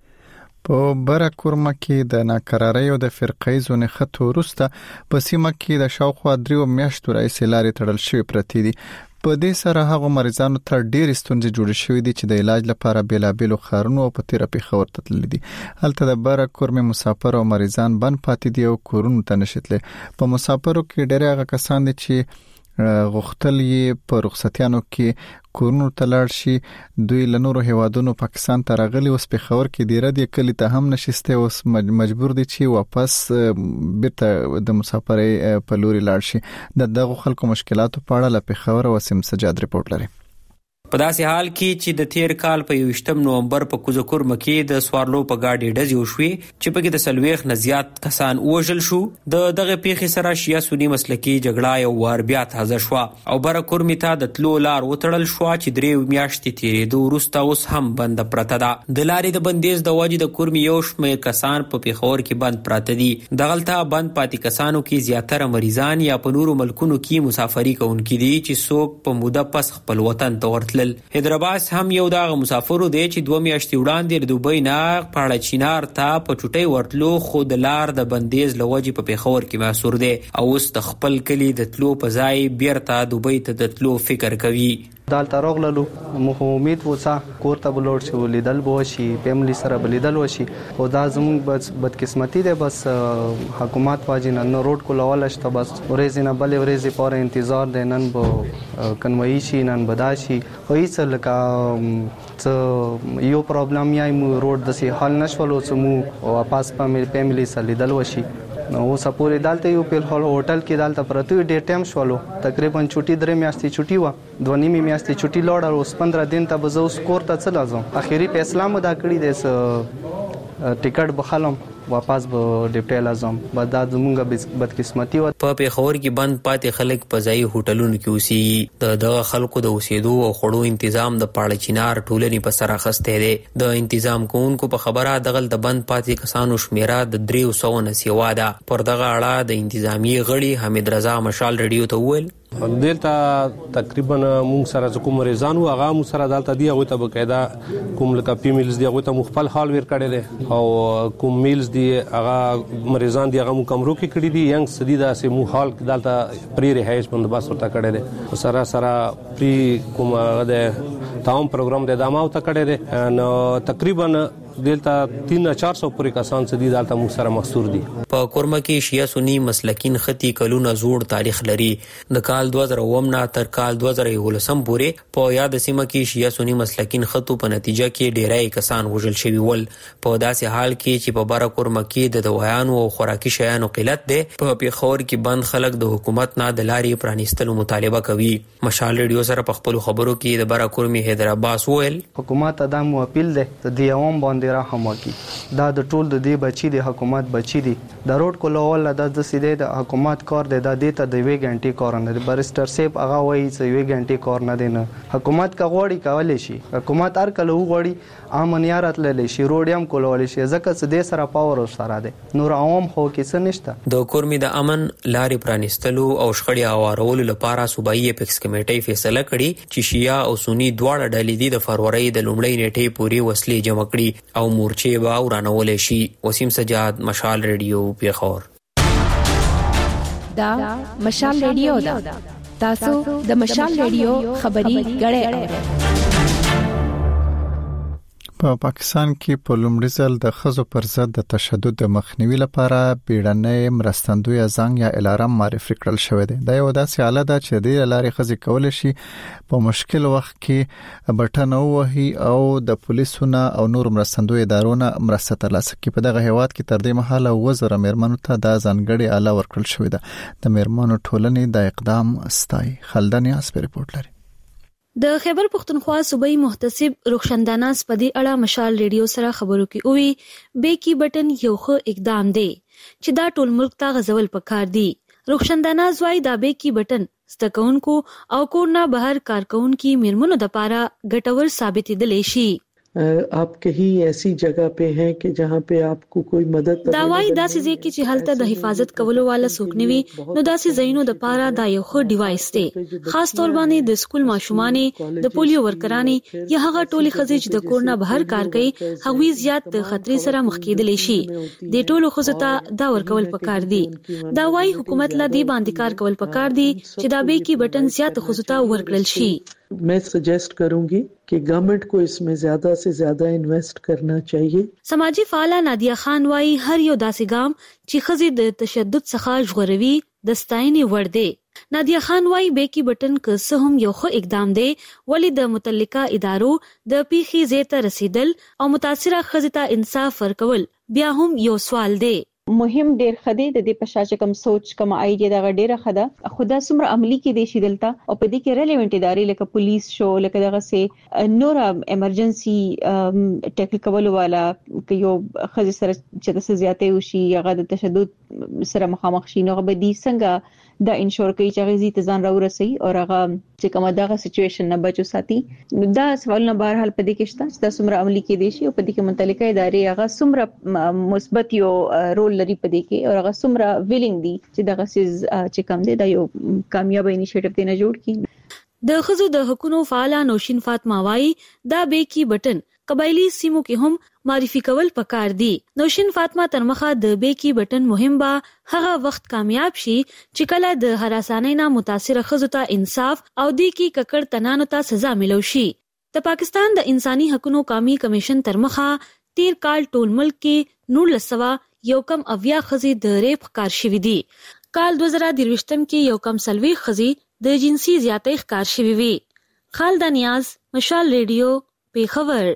په بره کورما کې د ناکرارۍ او د فرقې زونې خطو وروسته په سیمه کې د شاوخوا 3 میاشتو راهیسې لارې تړل شوې پرتې دي. په دې سره هغه مریضانو ته ډېرې ستونزې جوړې شوې دي چې د علاج لپاره بیلابیلو ښارونو او په تیره پیښور ته تللي دي. هلته د بره کورمې مسافر او مریضان بند پاتې دي او کورونو ته نشي تللی. په مسافرو کې ډېر هغه کسان دي چې غوښتل یې په رخصتیانو کې کورونو ته لاړ شي. دوی له نورو هیوادونو پاکستان ته راغلي، اوس پیښور کې ډیره دي کلی ته هم نشسته، اوس مجبور دي چې واپس بیرته د مسافرۍ په لوري لاړ شي. دغه خلکو مشکلاتو په اړه له پیښور وسیم سجاد ریپورت لري. په داسې حال کې چې د تیر کال په 21 نومبر په کوزکور مکې د سوارلو په گاډي ډزې وشوې چې په کې د 40 نه زیات کسان وژل شو. دغه پیښې سره شیعه سنی مسلکي جګړه یو وار بیا تازه شو او بره کورمې ته د تلو لار وتړل شو چې 3 میاشتې تیرېدو وروسته اوس هم بند پرته ده. د لارې د بندیز د وجې د کورمې یو شمېر کسان په پیښور کې بند پراته دي. دغلته بند پاتې کسانو کې زیاتره مریضان یا په نورو ملکونو کې مسافري کوونکي دي چې څوک په موده پس خپل وطن ته ورتلل. حیدرآباد هم یو دغه مسافرو دی چې 2 میاشتې وړاندې د دوبۍ نه پاړه چینار ته په چټۍ ورتلو، خو د لار د بندیز له وجې په پیښور کې محصور دی او اوس د خپل کلي د تلو په ځای بیرته دوبۍ ته د تلو فکر کوي. دالته راغلو مخ امید وڅا کور ته بلور شي ولیدل بو شي فیملی سره بلیدل وشي، او دا زموږ بدقسمتي ده. بس حکومت واجی نن روډ کولول شته، بس ورځ نه بلې ورځ پورې انتظار ده. نن بو کنوي شي، نن بداشي خو هیڅ لکه یو پرابلم یای مو روډ د سي حل نشولو سمو واپس په فیملی سره لیدل وشي. نو سپوري دالته یو په هوټل کې دالته پرته ډېر ټایم شولو، تقریبا چټي 3 میاشتې چټي و، 2 میاشتې چټي لاړ، اوس 15 دن ته بزو سکور ته څه لازم. اخیری فیصله مو دا کړی د ټیکټ بخالم واپس به ډیپټي لازم. بعد د زمونږه بدقسمتي و. په پیښور کې بند پاتې خلک په ځای هوټلونو کې اوسي. دغه خلکو د اوسېدو او خړو تنظیم د پاړه چینار ټولنې په سر اخسته دي. د تنظیم کوونکو په خبره دغل د بند پاتې کسانو شمیره د 300 نه سیوا ده. پر دغه اړه د انتظامی غړي حمید رضا مشال ریډیو ته وویل دلته تقریبا مونږ سره کوم مریضان و هغه مو سره دلته دی هغه ته بقاعده کوم لکه پیمیلز دی هغه ته مخفل حال ور کړی دی او کوم میلز دی هغه مریضان دی هغه مو کمرو کې کړی دی ینګ سدي دا سه مو حال دلته پری رهایش بندوبست ورته کړی دی. سره سره پری کوم د تمام پروګرام د دماو ته کړی دی. نو تقریبا دلته 300-400 پورې کسان سدي دلته مو سره محصور دي. په کورما کې شیعه سنی مسلکین خطي کلونه زوړ تاریخ لري. د کال 2009 نه تر کال 2011 پورې په یاد سیمه کې شیعه سنی مسلکین خطو په نتیجه کې ډیرای کسان وژل شوي ول. په داسې حال کې چې په بره کورما کې د دوايانو او خوراکي شیانو قلت ده، په پیښور کې بند خلک د حکومت نه د لارې پرانیستلو مطالبه کوي. مشال ریډیو سره په خپل خبرو کې د بره کورمي حیدرآباد وویل حکومت ته د اپیل ده د عوام باندې رحم وکړي. دا د ټول د دې بچي د حکومت بچي دي. د روډ کولول د سیده د حکومت کار دی. د دې ته د 2 غنټې کار نه دی. بریسټر سیب هغه وایي چې 2 غنټې کار نه دی. نه حکومت کا غوړی کولای شي، حکومت هر کله وغوړي امنیت للی شي، روډ هم کولول شي، ځکه چې د سره پاور سره دی. نور عوام خو کې څه نشته. د کورمي د امن لارې پرانیستلو او شخړې اوارولو لپاره صوبایي اپیکس کمیټې فیصله کړې چې شیعه او سنی دواړه ډلې دي د فروری د لومړۍ نیټې پورې وسلې جمع کړي او مورچې به ورانولې شي. وسیم سجاد، مشال ریډیو، پیښور. دا مشال ریډیو دا تاسو د مشال ریډیو خبري غړې په پاکستان کې په لومړي ځل د ښځو پر ضد د تشدد د مخنیوي لپاره بیړنۍ مرستندوی زنګ یا الارم معرفي کړل شوی دی. دا یو داسې آله ده چې د لارې ښځې کولی شي په مشکل وخت کې بټن ووهي او د پولیسونو او نور مرستندوی ادارونو مرسته ترلاسه کړي. په دغه هیواد کې تر دې مهاله 2000 میرمنو ته دا ځانګړې آله ورکړل شوې ده. د میرمنو ټولنې د اقدام ستای خلدن یاس په ریپورت لري. د خیبر پختونخوا صوبایي محتسب رخصنداناس په دې اړه مشال ریډیو سره خبرو کې وی به کی بٹن یو خو اقدام دی چې دا ټول ملک ته غزول پکار دي. روښندانا زوی دا به کی بٹن ستکونکو او کورنا بهر کارکونکو میرمنو د پاره ګټور ثابت دي شي. आप कहीं ऐसी जगह पे हैं कि जहाँ पे आपको कोई मदद داوای داسې ځای کې چې هلته د حفاظت کولو والا څوک نه وي نو داسې ځایونو د پاره دا یو ښه ډیوایس دی. خاص تور باندې د سکول ماشومانې د پولیو ورکرانې یا هغه ټولي خزې چې د کورنا بهر کار کوي هغوی زیات د خطرې سره مخ کېدلی شي. د ټولو خزو ته دا ورکول پکار دي. داوای حکومت لا دی باندې کار کول پکار دي چې دا به کې بٹن زیات خزو ته ورکړل شي. मैं सजेस्ट करूंगी कि गवर्नमेंट को इसमें ज्यादा से ज्यादा इन्वेस्ट करना चाहिए. سماجی فعاله نادیه خان وايي هر یو داسې ګام چې خزې د تشدد څخه ژغوري د ستاینې وړ دی. نادیه خان وايي بیکی بٹن که څه هم یو ښه اقدام دی ولی د متعلقه ادارو د پیښې ځای ته رسیدل او متاثره خزې ته انصاف ورکول بیا هم یو سوال دی. مهم ډیر خدي د دې پښاچ کم سوچ کم آیډیا دا ډیره خده خدا سمره عملی کې دي شي دلته او په دې کې ریلیونټ ادارې لکه پولیس شو لکه دغه سه نور ایمرجنسي ټیکل کول والا یو خزي سره چې د زیاتې وشي هغه د تشدد سره مخامخ شي نو به دي څنګه دا انشور کوي چې غزي تزان راو رسي او هغه چې کومه دغه سچويشن نه بچو ساتي. دا سوالونه بهر حال په دې کې شته چې د سمره عملی کې دي شي او په دې کې متعلقه ادارې هغه سمره مثبت یو رول لري په دې کې او هغه سمره ویلینګ دي چې دغه سیز چې کوم دی دا یو کامیاب انیشیټیو دی نه جوړ کړي. د خزو د حقوقو فعال نوشین فاطمه وايي دا به کی بٹن قبایلی سیمو کې هم معرفي کول پکار دي. نوشین فاطمه ترمخه د بیکی بٹن مهم با هغه وخت کامیاب شي چې کله د هراسانۍ نه متاثر خزو ته انصاف او د کی ککړ تنانو ته سزا ملو شي. د پاکستان د انساني حقوقو قومي کمیشن ترمخه تیر کال ټول ملک کې 1900 یو کم اویا خزي د ریپ ښکار شوی دي. کال 2023 کې یو کم 40 خزي د جنسي زیاتۍ ښکار شوی وي. خالد نیاز مشال ریډیو پیښور.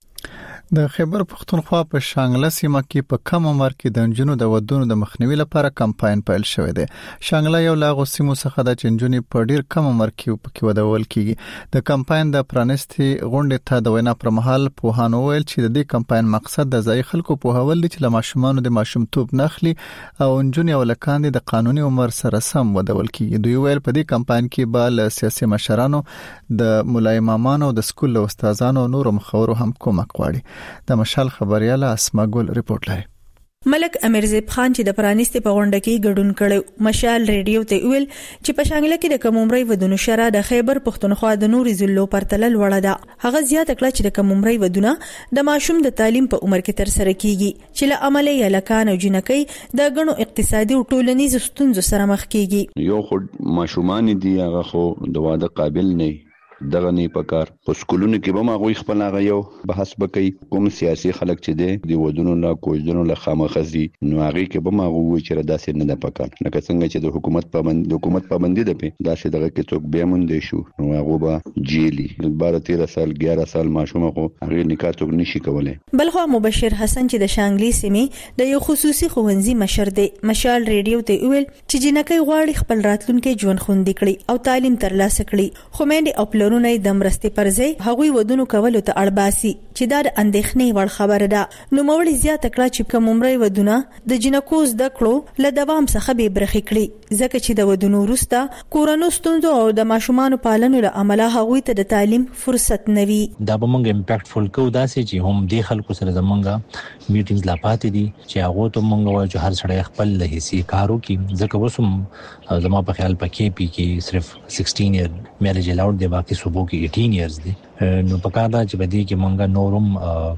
د خیبر پختونخوا په شانګله سیمه کې په کم عمر کې د نجونو د ودونو د مخنیوي لپاره کمپاین پیل شوی دی. شانګله یو لاغو سیمو څخه د چنجونې په ډیر کم عمر کې پکې ودول کیږي. د کمپاین د پرانستي غونډې ته د وینا پر مهال په هانو ویل چې د دې کمپاین مقصد د ځای خلکو په هول دي چې له ماشومانو د ماشومتوب نخلي او نجونې او لکان د قانوني عمر سره سم ودول کیږي. دوی ویل په دې کمپاین کې به سیاسي مشرانو د مولای امامانو د سکول استادانو نور مخورو هم کومک غواړي. د مشال خبرياله اسما ګل رپورټ لري. ملک امیرزیب خان چې د پرانیستي په غونډه کې ګډون کړي مشال ریډیو ته ویل چې په شانګله کې د کوممري ودونو شرا د خیبر پختونخوا د نوري زلو پرتلل وړه ده. هغه زیاته کړه چې د کوممري ودونه د ماشوم د تعلیم په عمر کې تر سره کیږي چې له عملي یا لکان او جنکۍ د غنو اقتصادي او ټولنیز ستونزو سره مخ کیږي. یو خو ماشومان دي هغه خو د واده قابل نه دغه نه پکار په سکولونو کې به ما غوي خپل هغه یو بحث وکړي کوم سیاسي خلک چې دی ودونو لا کوژدنو لا خامخزي نو هغه کې به ما غوي چې داسې نه د پکار لکه څنګه چې د حکومت پابندي ده په داسې دغه کې څوک به مونږ دی شو نو هغه به جیلی 12-13 سال 11 سال ماشوم خو هغه نکاح څوک نشي کولای. بلخو مبشر حسن چې د شانګلي سیمې د یو خصوصي ښوونځي مشر دی مشال ریډیو ته ویل چې جنکۍ غواړي خپل راتلونکي ژوند خوندي کړي او تعلیم ترلاسه کړي خو مېندې او پلرونه د مرستې پرځای هغوی ودونو کولو ته اړباسي چې دا د اندېښنې وړ خبره ده. نو موري زیاته کړه چې کوممري ودونه د جنکو زده کړو له دوام څخه به برخې کړي ځکه چې د ودونو وروسته کورونو ستونزو او د ماشومانو پالنو له عمله هغوی ته د تعلیم فرصت نوي. دا به موږ امپیکټفول کو داسې چې هم د خلکو سره زمونږه میټینګز لا پاتې دي چې هغه ته موږ وایو چې هر سړی خپل له حصے کارو کې ځکه وسم زما په خیال پکې پی کې صرف 16 ایئر میریج الاؤډ دی باقي صوبو کې 18 ایئرز دي. نو پکار دا چې بدی کې مونږه نورم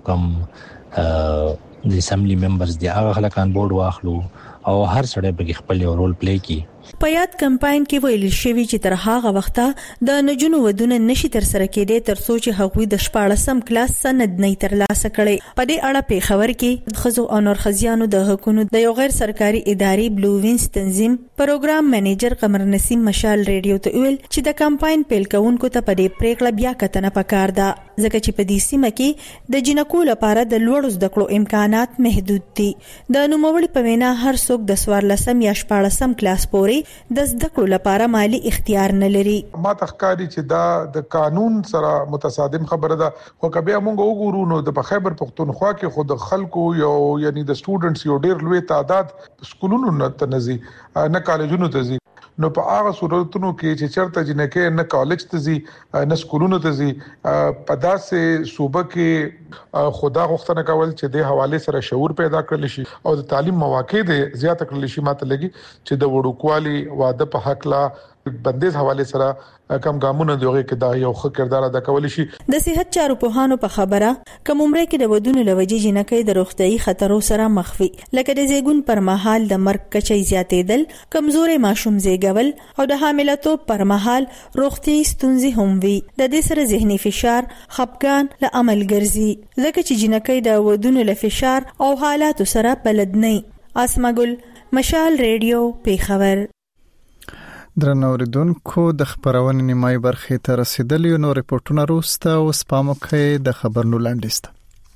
کم د اسمبلی ممبرز دی هغه خلک ان بورډ واخلو او هر سړی به خپل رول پلی کوي. په یاد کمپاین کې ویل شوی چې تر هغه وخته د نجونو ودونه نشي تر سره کېدې تر څو چې هغوی د 14م کلاس سند نه ترلاسه کړي. په دې اړه په خبر کې خزو او نور خزيانو د حکومت د یو غیر سرکاري ادارې بلو وینز تنظیم پروګرام منیجر قمر نسیم مشال ریډیو ته ویل چې د کمپاین پیل کوونکو ته په دې پریکړه بیا کتنه پکار ده ځکه چې په دې سیمه کې د جنکو لپاره د لوړو زده کړو امکانات محدود دي. د نوموړي په وینا هر څوک د 14م یا 14م کلاس پورې ادارې د زده کړو لپاره مالی اختیار نه لري. ما تخکاری چې دا د قانون سره متصادم خبره ده، خو کبه موږ وګورو نو د خیبر پختونخوا کې خود خلکو یو یعنی د سټوډنټس یو ډیر لوی تعداد سکولونو نه تنزي نه کالجونو ته ځي. نو په هغه صورتونو کې چې چرته جنکه نه کالج ته ځي نه سکولونو ته ځي، په داسې صوبه کې خدا غوښتنه کول چې د حواله سره شعور پیدا کړل شي او د تعلیم مواقع د زیات کړل شي. ماته لګي چې د وړوکوالي واده په حق لا بندیز حواله سره کم ګامونه دیغه کې دا یو ښه کردار ادا کول شي. د صحت چارو په هانو په خبره کوم عمره کې د ودونو لوجې جنکې د روغتيایي خطرو سره مخ وي، لکه د زیګون پر مهال د مرګ کچې زیاتېدل، کمزوري ماشوم زیږول او د حاملتوب پر مهال روغتيایي ستونزې هم وي. د دې سره ذهني فشار، خپګان له عمل ګرځي، ځکه چې جنکې د ودونو له فشار او حالاتو سره بلد نه. اسماګل، مشال ریډیو، پیښور. درنو اوریدونکو، د خبرونې نیمای برخې ته رسیدلی نو ریپورتونه روسته او سپامو کې د خبرونو لاندېسته.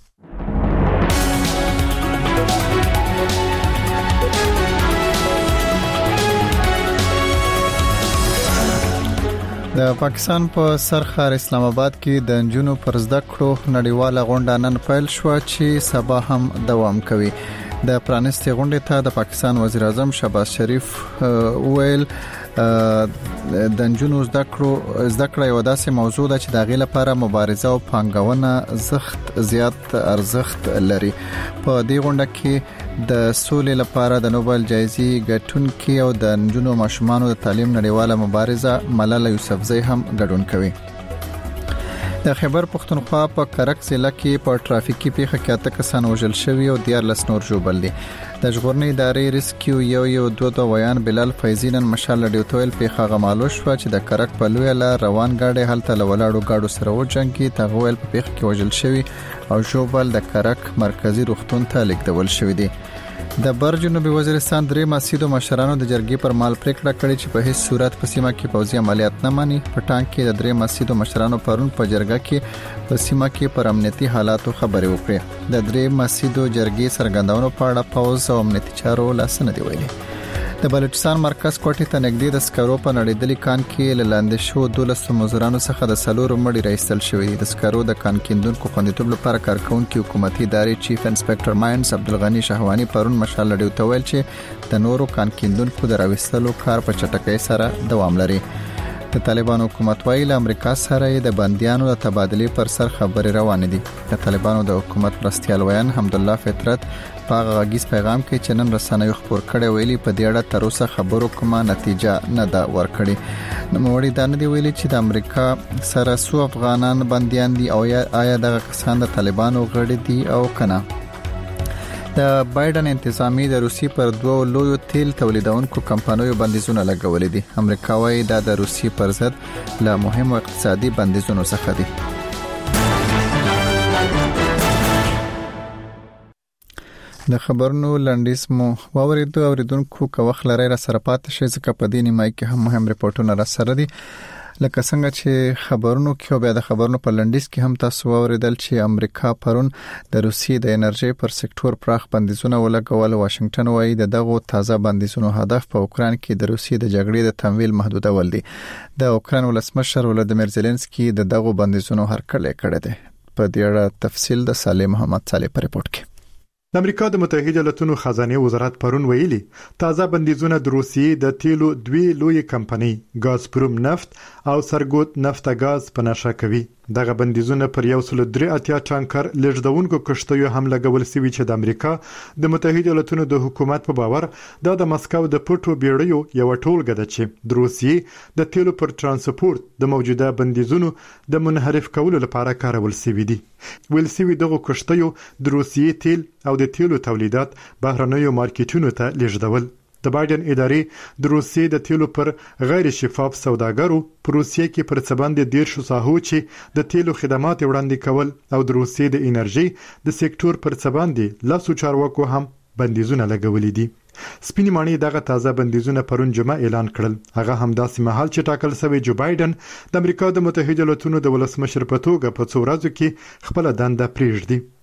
د پاکستان په سرخار اسلام آباد کې د نجونو پر زده کړو نړیواله غونډه نن پیل شو چې سبا هم دوام کوي. د پرانستي غونډې ته د پاکستان وزیر اعظم شهباز شریف ویل د نجونو زده کړه یو داسې موضوع ده چې د غي لپاره مبارزه او پانګونه زیات ارزښت لري. په دې غونډه کې د سولې لپاره د نوبل جایزې ګټونکي او د نجونو ماشومانو د تعلیم نړیواله مبارزه ملاله یوسفزۍ هم ګډون کوي. د خیبر پختونخوا په کرک ضلع کې په ټرافیکي پیښه کې 8 کسان وژل شوي او 14 نور ژوبل دي. د ژغورنې ادارې ریسکیو یو دوه ویان بلال فیضین مشال ډیوټویل پیښه غمالو شو چې د کرک په لوی لار روان گاډي هلته لولاړو گاډو سره وجنګي تغویل په پیښه کې وژل شوي او ژوبل د کرک مرکزی روغتون ته لیږدول شوی دي. د بر جنوبي وزیرستان درې مسجدو مشرانو د جرګې پر مال پریکړه کړې چې په هیڅ صورت په سیمه کې پوځي عملیات نه مانی. په ټانک کې د درې مسجدو مشرانو پرون په جرګه کې په سیمه کې پر امنیتي حالاتو خبرې وکړې. د درې مسجدو جرګې سرګندونو په اړه پوز او امنیتي چارو لاسنه دی ویلي. د بلوچستان مرکز کوټې ته نږدې د سکرو په نړیدلي کان کې لاندې شو 12 مزدورانو څخه د سلور مړي راایستل شوی. د سکرو د کان کیندونکو خوندیتوب لپاره کارکونکو حکومتي ادارې چیف انسپکټر ماینز عبدالغنی شهوانی پرون مشال لډیو تویل چې د نورو کان کیندونکو د راوستلو کار په چټکۍ سره دوام لري. د طالبانو حکومت وايي له امریکا سره د بنديانو د تبادلې پر سر خبرې روانې دي. د طالبانو د حکومت مرستيال ویان حمدالله فطرت په غږیز پیغام کې چې نن رسنیو خبر کړي ویلي په دې اړه تر اوسه خبرو کومه نتیجه نه دا ورکړي. نو وړي دا نه دی ویلي چې د امریکا سره سو افغانان بنديان دي او آیا دغه کسان د طالبانو غړي دي او کنه. د بایدن انتظامی د روسي پر دوه لویو تیل تولیدونکو کمپنیو بندیزونه لګولې دي. امریکا وايي دا د روسي پر ضد له مهمو اقتصادي بندیزونو څخه دي. د خبرونو لنډیز مو اوریدونکو کو وخت لري را سره پاتې شي ځکه په دې نیمه کې هم مهم ریپورتونه را سره دي. لکه څنګه چې خبرونو کې بیا د خبرونو په لنډیز کې هم تاسو اوریدل چې امریکا پرون د روسي د انرژي پر سکتور پراخ بندیزونه ولګول. واشنگټن وايي دغه تازه بندیزونو هدف په اوکران کې د روسي د جګړې د تمویل محدودول دي. د اوکران ولسمشر ولادیمیر زيلنسکي دغه بندیزونو هرکلی کړی دی. په دې اړه تفصیل د صالح محمد صالح په ریپورت کې. د امریکا د متحده ایالاتونو خزانه وزارت پرون ویلي تازه بندیزونه د روسیې د تیلو دوی لوی کمپنۍ ګازپروم نفت او سرګوت نفت غاز په نشه کوي. دغه بندیزونه پر 183 ټانکر لږدونکو کشتیو هم لګول شوی چې د امریکا د متحده ایالاتونو د حکومت په باور د مسکو د پټو بیړیو یو ټولګه ده چې د روسیې د تیلو پر ترانسپورت د موجوده بندیزونو د منحرف کولو لپاره کارول شوی دي. ویل شوی دغه کشتیو د روسیې تیل او د تیلو تولیدات بهرنیو مارکیټونو ته لیږدول. د بایدن ادارې د روسیې د تیلو پر غیر شفاف سوداګرو په روسیې کې پر څه باندې 10 ساحو چې د تیلو خدمات وړاندې کول او د روسیې د انرژي د سکتور پر څه باندې لاسو چارواکو هم بندیزونه لګولې دي. سپینې ماڼۍ دغه تازه بندیزونه پرون جمعه اعلان کړل. هغه هم داسې مهال چې ټاکل شوی جو بایدن د امریکا د متحده ایالاتونو د ولسمشر په توګه په څو ورځو کې خپل دنده پریږدي.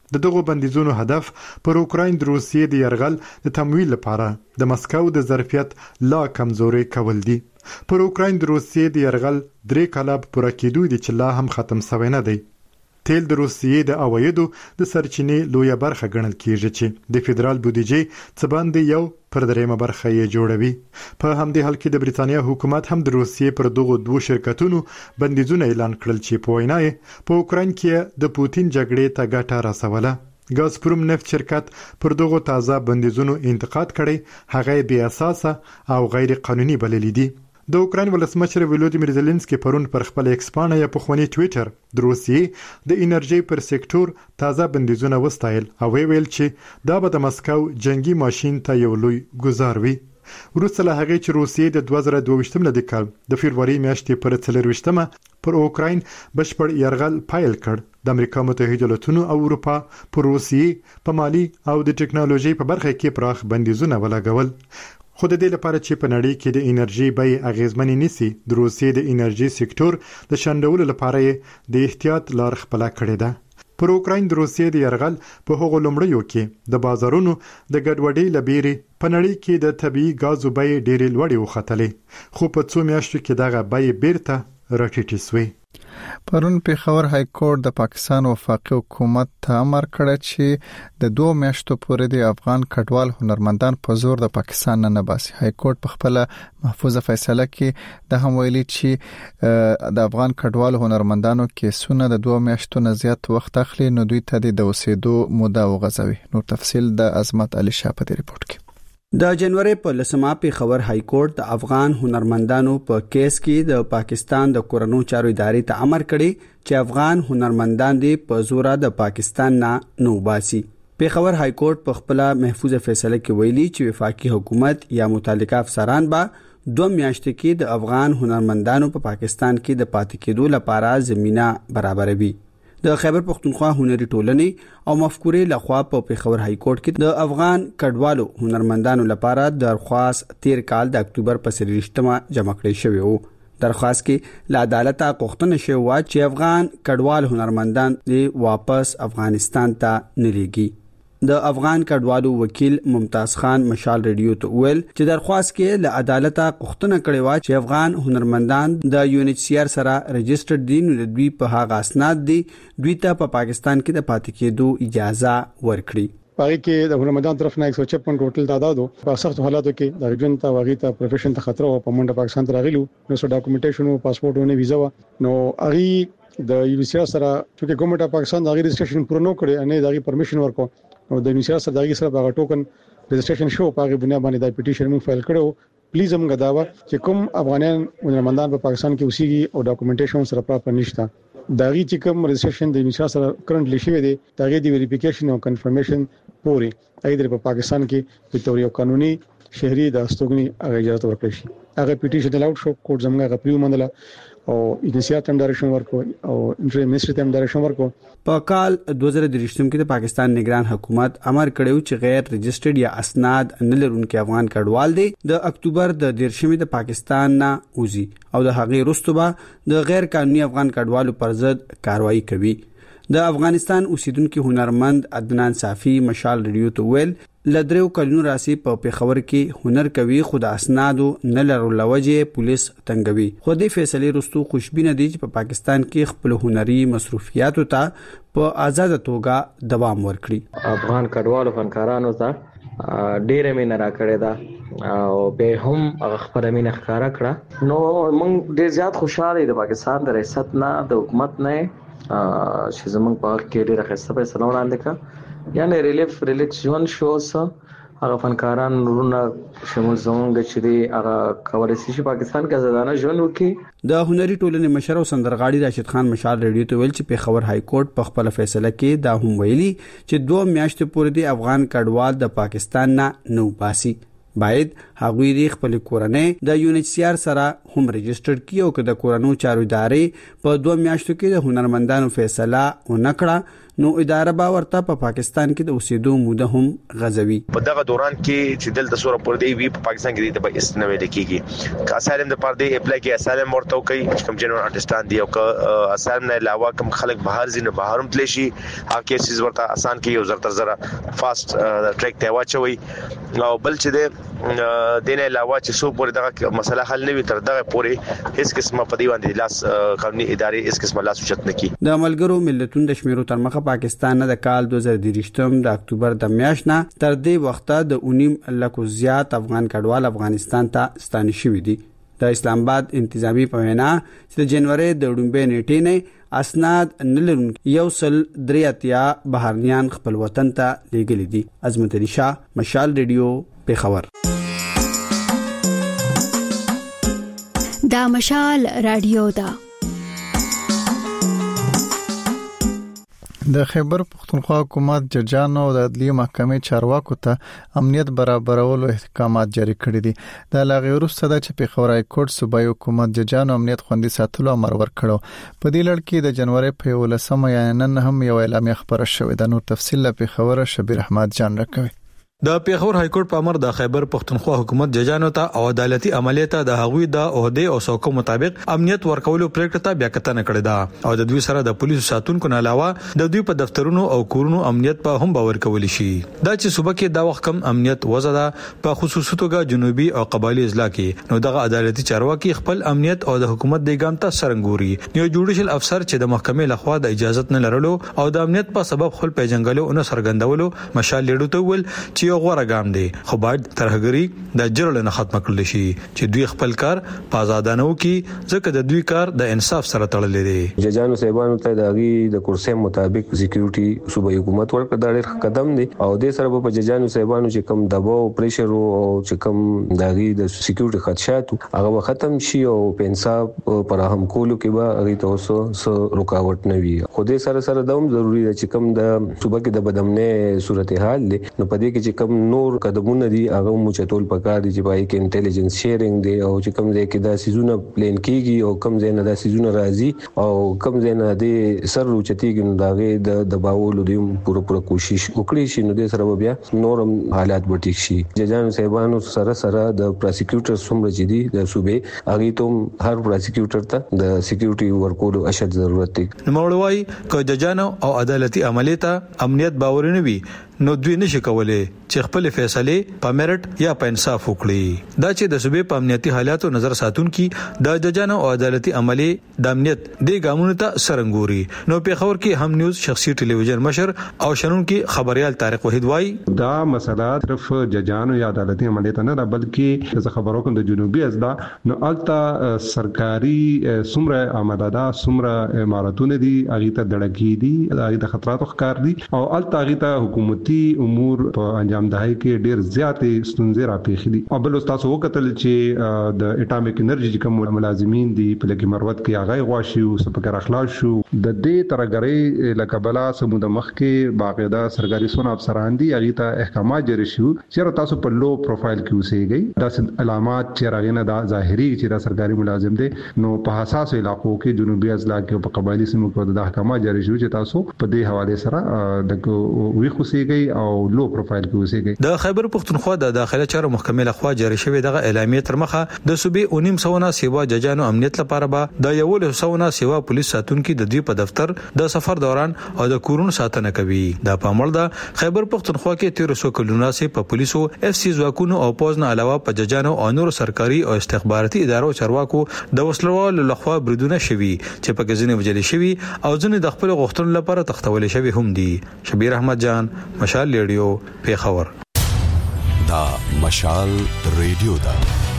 د دغو بندیزونو هدف پر اوکراین د روسیې د يرغل د تمویل لپاره د مسکو د ظرفیت لا کمزوري کول دي. پر اوکراین د روسیې د يرغل 3 کاله پوره کېدو دي چې لا هم ختم شوی نه دی. تیل د روسیې د عوایدو د سرچینې لویه برخه ګڼل کیږي چې د فدرال بودیجې څه باندې یو پر دریمه برخه یې جوړوي. په همدې حال کې د بریتانیا حکومت هم د روسیې پر دغو دوه شرکتونو بندیزونه اعلان کړل چې په وینا یې په اوکراین کې د پوتین جګړې ته ګټه رسوله. ګازپروم نفت شرکت پر دغو تازه بندیزونو انتقاد کړي، هغه بې اساسه او غیر قانوني بللي دي. د اوکراین ولسمشر ولودیمیر زيلنسکي پرون پر خپل ایکس پاڼه یا په خواني ټوئیټر د روسیې د انرژي پر سکتور تازه بندیزونه وستایل او ویل چې دا به د مسکو جنگي ماشين ته یو لوی گزار وي. وروسته له هغه چې روسیې د 2022 د کال د فبرवरी میاشتې پر 24مه پر اوکراین بشپړ يرغل پایل کړ، د امریکا متحده ایالاتونو او اروپا پر روسیې په مالی او د ټکنالوژي په برخه کې پراخ بندیزونه ولګول. خو د دې لپاره چې په نړۍ کې د انرژي بیې اغیزمنې نسی، د روسیې د انرژي سکتور د شندولو لپاره د احتیاط لار خپل کړې ده. پر اوکراین د روسیې د يرغل په هغو لومړیو کې د بازارونو د ګډوډۍ لبیري په نړۍ کې د طبيعي غازو بیې ډېرې لوړې وختلې، خو په څو میاشتو کې دغه بیې بیرته راټیټې شوې. پرون پیښور های کورټ د پاکستان وفاقي حکومت ته امر کړی چې د 2 میاشتو پورې د افغان کډوال هنرمندان په زور د پاکستان نه باسي. های کورټ په خپل محفوظه فیصله کې د هم ویلي چې د افغان کډوال هنرمندانو کیسونه د 2 میاشتو نه زیات وخت اخلي، نو دوی ته د اوسېدو موده وغځوي. نور تفصیل د عظمت علي شاه په ریپورت کې. د جنوري په 10مه پیښور های کورټ د افغان هنرمندانو په کیس کې د پاکستان د کورونو چارو ادارې ته امر کړی چې افغان هنرمندان دې په زور د پاکستان نه نو باسي. پیښور های کورټ په خپل محفوظه فیصله کې ویلي چې وفاقي حکومت یا متعلقه افسران به 2 میاشتې کې د افغان هنرمندانو په پاکستان کې د پاتې کېدو لپاره زمينه برابروي. د خیبر پختونخوا هنري ټولنې او مفکورې لخوا په پیښور های کورټ کې د افغان کډوالو هنرمندانو لپاره درخواست 13 کال د اکتوبر په 23مه جمع کړی شوی وو. درخواست کې له عدالت غوښتنه شوې و چې افغان کډوال هنرمندان دې واپس افغانستان ته نه لیږي. د افغان کډوالو وکیل ممتاز خان مشال ریډیو ته ویل چې درخواست کې له عدالت غوښتنه کړې و چې افغان هنرمندان د UNHCR سره رجسټرډ دي، نو دوی په هغه اسناد دي دوی ته په پاکستان کې د پاتې کېدو اجازه ورکړي. پای کې د هنرمندان طرف نه 156 ټوټل تعدادو په سخت حالاتو کې د ژوند ته واغې ته پروفیشن ته خطر او په منډه پاکستان ته راغلو، نو سو ډاکومېنټیشن او پاسپورت او ویزا نو اغي د UNHCR سره چې ګورنمنت اف پاکستان د رجسټریشن پوره نو کړي نه دغه پرمیشن ورکو او د UNHCR سره دغه سره هغه ټوکن رجسټریشن شو په هغه بنیاد باندې د پټیشن مون فایل کړو. پلیز موږ داوا چې کوم افغانان هنرمندان په پاکستان کې اوسېږي او ډاکومېنټیشن سره پراپر نشته، دغه چې کوم رجسټریشن د UNHCR سره کرنټلی شوی دی دغه دی ویریفیکیشن او کنفرمیشن پوري ایدر په پاکستان کې په تور یو قانوني شهري د استوګنی هغه اجازه ورکړي شي. هغه پټیشن لاوډ شو کوټ زموږه غپریو منله او انسیا تم ډایرکشن ورکو او انټری منیسټری تم ډایرکشن ورکو. په کال 2023 کې د پاکستان نگران حکومت امر کړو چې غیر رجسټرډ یا اسناد نه لرونکي افغان کډوال دي د اکتوبر د 13مې د پاکستان نه وځي او د هغې وروسته د غیر قانوني افغان کډوالو پر ضد کاروایی کوي. د افغانستان اوسیدونکو هنرمند عدنان صافي مشال ریډیو ته ویل لدریو کلونو راسي په پیښور کې هنر کوي، خو د اسنادو نه لرلو لوجه پولیس تنګوي. خو د فیصله رستو خوشبینه دي چې په پاکستان کې خپل هنري مصروفیاتو ته په آزاد توګه دوام ورکړي. افغان کډوالو فنکارانو ته ډېر مینه راکړې ده او به هم خپل مینه ښکارا کړه. نو موږ ډېر زیات خوشاله د پاکستان د ریاست نه د حکومت نه چې زموږ په کې ډېر ښه فیصله وړاندې کړه، یعنی ریلیکس ژوند شو څه هغه فنکاران نورونه شمول زمونږ چې دی هغه کولای شي پاکستان کې آزادانه ژوند وکړي. د هنري ټولنې مشر او سندرغاړي راشد خان مشال ریډیو ته ویل چې پیښور های کورټ په خپل فیصله کې دا هم ویلي چې 2 میاشتې پورې د افغان کډوال د پاکستان نه نو باسي. باید هغوی د خپل کورنۍ د UNHCR سره هم رجسټرډ کړي او که د کورونو چارو ادارې په 2 میاشتو کې د هنرمندانو فیصله ونکړه نو اداره به ورته په پاکستان کې د اوسېدو موده هم غځوي. په دغه دوران کې چې دلته سوره پر دی وی په پاکستان کې د استنوي لیکيږي که اسالم د پر دی اپلای کې اسالم ورته کوي کوم جنرال انډرستاند دی او که اسالم نه علاوه کوم خلک بهر زینه بهرم تلی شي هغه کیسز ورته آسان کې یو زر تر زره فاست ټریک ته واچوي او بل چې د دینه علاوه چې سو پورې دغه مسله حل نه وي تر دغه پورې هیڅ قسمه په دی باندې لاس قانوني ادارې هیڅ قسمه لاس اوچت نه کی. د ملګرو ملتونو د شمیرو تر مخه پاکستان نه د کال 2023 د اکتوبر د میاشت نه تر دې وخته د 19 لکو زیات افغان کډوال افغانستان ته ستانه شوي دي. د اسلام آباد انتظامی په وینا چې د جنوري د ډومبې نیټې نه اسناد نلرونکي 183 بهرنیان خپل وطن ته لیږلي دي. عظمت علي شاه، مشال ریډیو، پیښور. دا مشال رادیو دا د خیبر پختونخوا حکومت ججانو د عدلیه محکمې چارواکو ته امنیت برابرولو احکامات جاری کړي دي. د لاغي وروسته د پیښور های کورټ صوبایي حکومت ججانو امنیت خوندي ساتلو امر ورکړو. په دې لړ کې د جنوري په 11 یا نن هم یو اعلامیه خبره شوې ده. نور تفصیل له پیښور شبیر احمد جان راکوي. د پیښور های کورټ په امر د خیبر پختونخوا حکومت ججانو ته او عدالتي عملیات ته د هغوی د عہده او څوکو مطابق امنیت ورکولو پریکړه ته بیا کتنه کړې ده او د دوی سره د پولیسو ساتونکو نه علاوه د دوی په دفترونو او کورونو امنیت په هم باور کول شي. دا چې صوبه کې دا وخت کم امنیت وزده په خصوصي توګه جنوبي او قبایلی اضلاع کې نو دغه عدالتي چارواکي خپل امنیت او د حکومت د ګام ته سرنګوري. یو جوډیشل افسر چې د محکمې لخوا د اجازه نه لرلو او د امنیت په سبب خپل پیژنګلو او سرګندولو مشال لیډو ته ول چې یو غوړه ګام دی خو باید ترهګری د جرل نه ختم کړل شي چې دوی خپل کار په آزادانه وکي ځکه د دوی کار د انصاف سره تړلې دی. ججانو صاحبانو ته دغه د کورسې مطابق سکیورټي صوبایي حکومت ورکړ دا ډېر قدم دی او د سره په ججانو صاحبانو چې کم دباو پریشر او چې کم دغه د سکیورټي خدشات هغه ختم شي او په انصاف پرهم کولو کې به هغه ته اوس رکاوټ نه وي. خو د سره دوم ضروری دی چې کم د صوبه کې د بدامنه صورتحال دی نو په دې کې چې کم نور قدمونه دي هغه مو چتول پکار دي چې پای کې انټيليجنس شیرینګ دی او چې کوم ځای کې دا سيزونه پلان کیږي او کوم ځای نه دا سيزونه راځي او کوم ځای نه د سر روچتيږي نو داغه د دباولو دی پوره کوشش وکړي شي نو د سره بیا نورم حالات به ټیک شي. ججانو صاحبانو سره د پروسیکیوټر څومره چې دي د صوبې هغه ته هر پروسیکیوټر ته د سکیورټي ورکولو اشد ضرورت دی. نو مولوي ک ججانو او عدالتي عملیات امنیت باور نه وي نو دوی نشي کولای چې خپل فیصله په میرټ یا په انصاف وکړي. دا چې د صوبې په امنیتي حالاتو نظر ساتون کی د ججانو او عدالتي عملي د امنیت د ګامونو ته سرنګوري. نو پیښور کې هم نیوز شخصي ټلویزیون مشر او شنون کې خبريال طارق وحید وای دا مسله صرف ججانو یا عدالتي عملیات نه بلکې د خبرو کوم د جنوبي ازدا نو التا سرکاري سمره امدادا سمره اماراتونه دي اغه ته دړګي دي اغه د خطراتو ښکار دي او التا اغه ته حکومت امور په انجام دهي کې ډېر زیاتې ستونزې راپېښې دي. او بل تاسو وکتل چې د اټامیک انرژي کوم ملازمین دي په لګي مروت کې هغه غواشي او سپکر اخلاص شو د دې ترګری لکبلا سمود مخ کې باقاعده سرکاري سون افسران دي هغه ته احکامات جاری شو چې تاسو په لو پروفایل کې اوسېږي دا علامات چې راغنه دا ظاهري چې دا سرکاري ملازم دي نو په حساس علاقو کې جنوبي اضلاع کې په قبایلی سیمو کې د احکامات جاری شو چې تاسو په دې حواله سره د وی خوسيږي او لو پروفایل کې اوسېږي. د خیبر پختونخوا د داخله چارو محکمې لخوا جاری شوی دغه اعلامیه تر مخه د صوبې 1900 سیوا ججانو امنیت لپاره به د 100 سیوا پولیس ساتونکو د دوی په دفتر د سفر دوران او د کورونو ساتنه کوي. دا په عمل د خیبر پختونخوا کې 1300 کلونه سي په پولیسو اف سی ځواکونو او پوز نه علاوه په ججانو او نور سرکاري او استخباراتي ادارو چارواکو د وسلوال لخوا بریدونه شوي چې په غزنه وجل شوي او ځنه د خپل غوښتنو لپاره تختول شوي هم دي. شبیر احمد جان، مشال ریډیو، پیښور. دا مشال ریډیو دا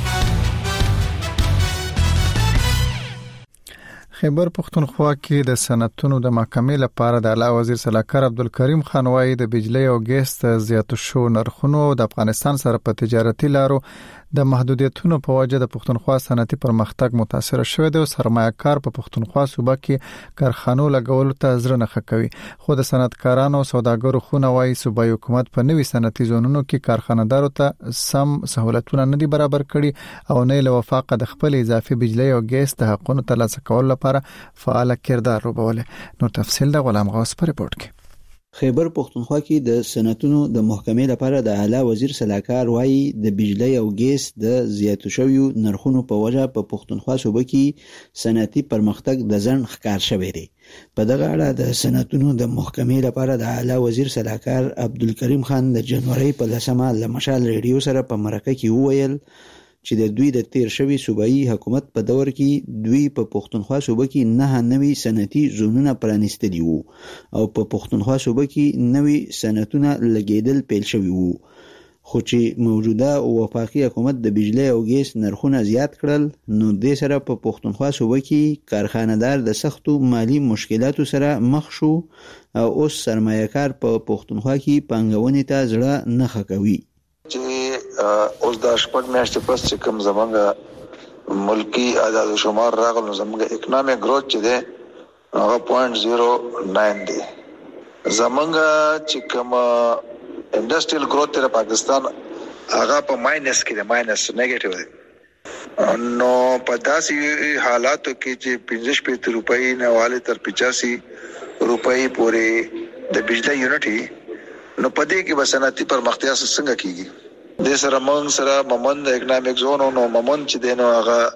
خیبر پختونخوا کې د صنعتونو د محکمې لپاره د اعلی وزیر سلاکار عبدالکریم خان وایي د بجلی او ګیس ته زیاتو شو نرخونو د افغانستان سره په تجارتي لارو د محدودیتونو په وجه د پختونخوا صنعتي پرمختګ متاثر شوی دی او سرمایه‌کار په پختونخوا صوبه کې کارخانو لګولو ته زړه نه کوي. خو د صنعتکارانو او سوداګرو خونه وایي صوبایي حکومت په نوي صنعتي زونونو کې کارخانه‌دارو ته سم سہولتونه نه دي برابر کړي او نه له وفاق د خپل اضافي بجلی او ګیس د حقونو ترلاسه کولو لپاره فعال کردار وبوله. نو تفصیل د غلام غوث پر رپورت کې خیبر پښتونخوا کې د صنعتونو د محکمې لپاره د اعلی وزیر صلاحکار وایي د بجلی او ګیس د زیاتو شویو نرخونو په وجه په پښتونخوا صوبه کې صنعتي پرمختګ د ځنډ ښکار شوی دی. په دغه اړه د صنعتونو د محکمې لپاره د اعلی وزیر صلاحکار عبدالکریم خان د جنوري په 10مه له مشال ریډیو سره په مرکه کې وویل چې د دوی د تیر شوی صوبایي حکومت په دور کې دوی په پښتونخوا صوبه کې 9 نوي صنعتي زونونه پرانیستلي وو او په پښتونخوا صوبه کې نوي صنعتونه لګیدل پیل شوي وو، خو چې موجوده وفاقي حکومت د بجلی او ګیس نرخونه زیات کړل نو د سره په پښتونخوا صوبه کې کارخانه‌دار د سختو مالی مشکلاتو سره مخ شو او اوس سرمایه‌کار په پښتونخوا کې پانګونې ته زړه نه ښکوي. چې اوس د شپږ میاشتې پس چې کوم زمونږ ملکی عدد و شمار راغل نو زمونږ اکنامک گروث چې دی هغه 0.09 دی. زمونږ چې کوم انډستریل گروث دی پاکستان هغه په ماینس کې دی، ماینس نیگیټیو دی. نو په داسې حالاتو کې چې 55 روپۍ نه والي تر 85 روپۍ پورې د بجلی یونټي نو پدې کې بسناتي پرمختیا څنګه کیږي. د سره مونږ سره ممند اکنامک زون نو ممند چې دینو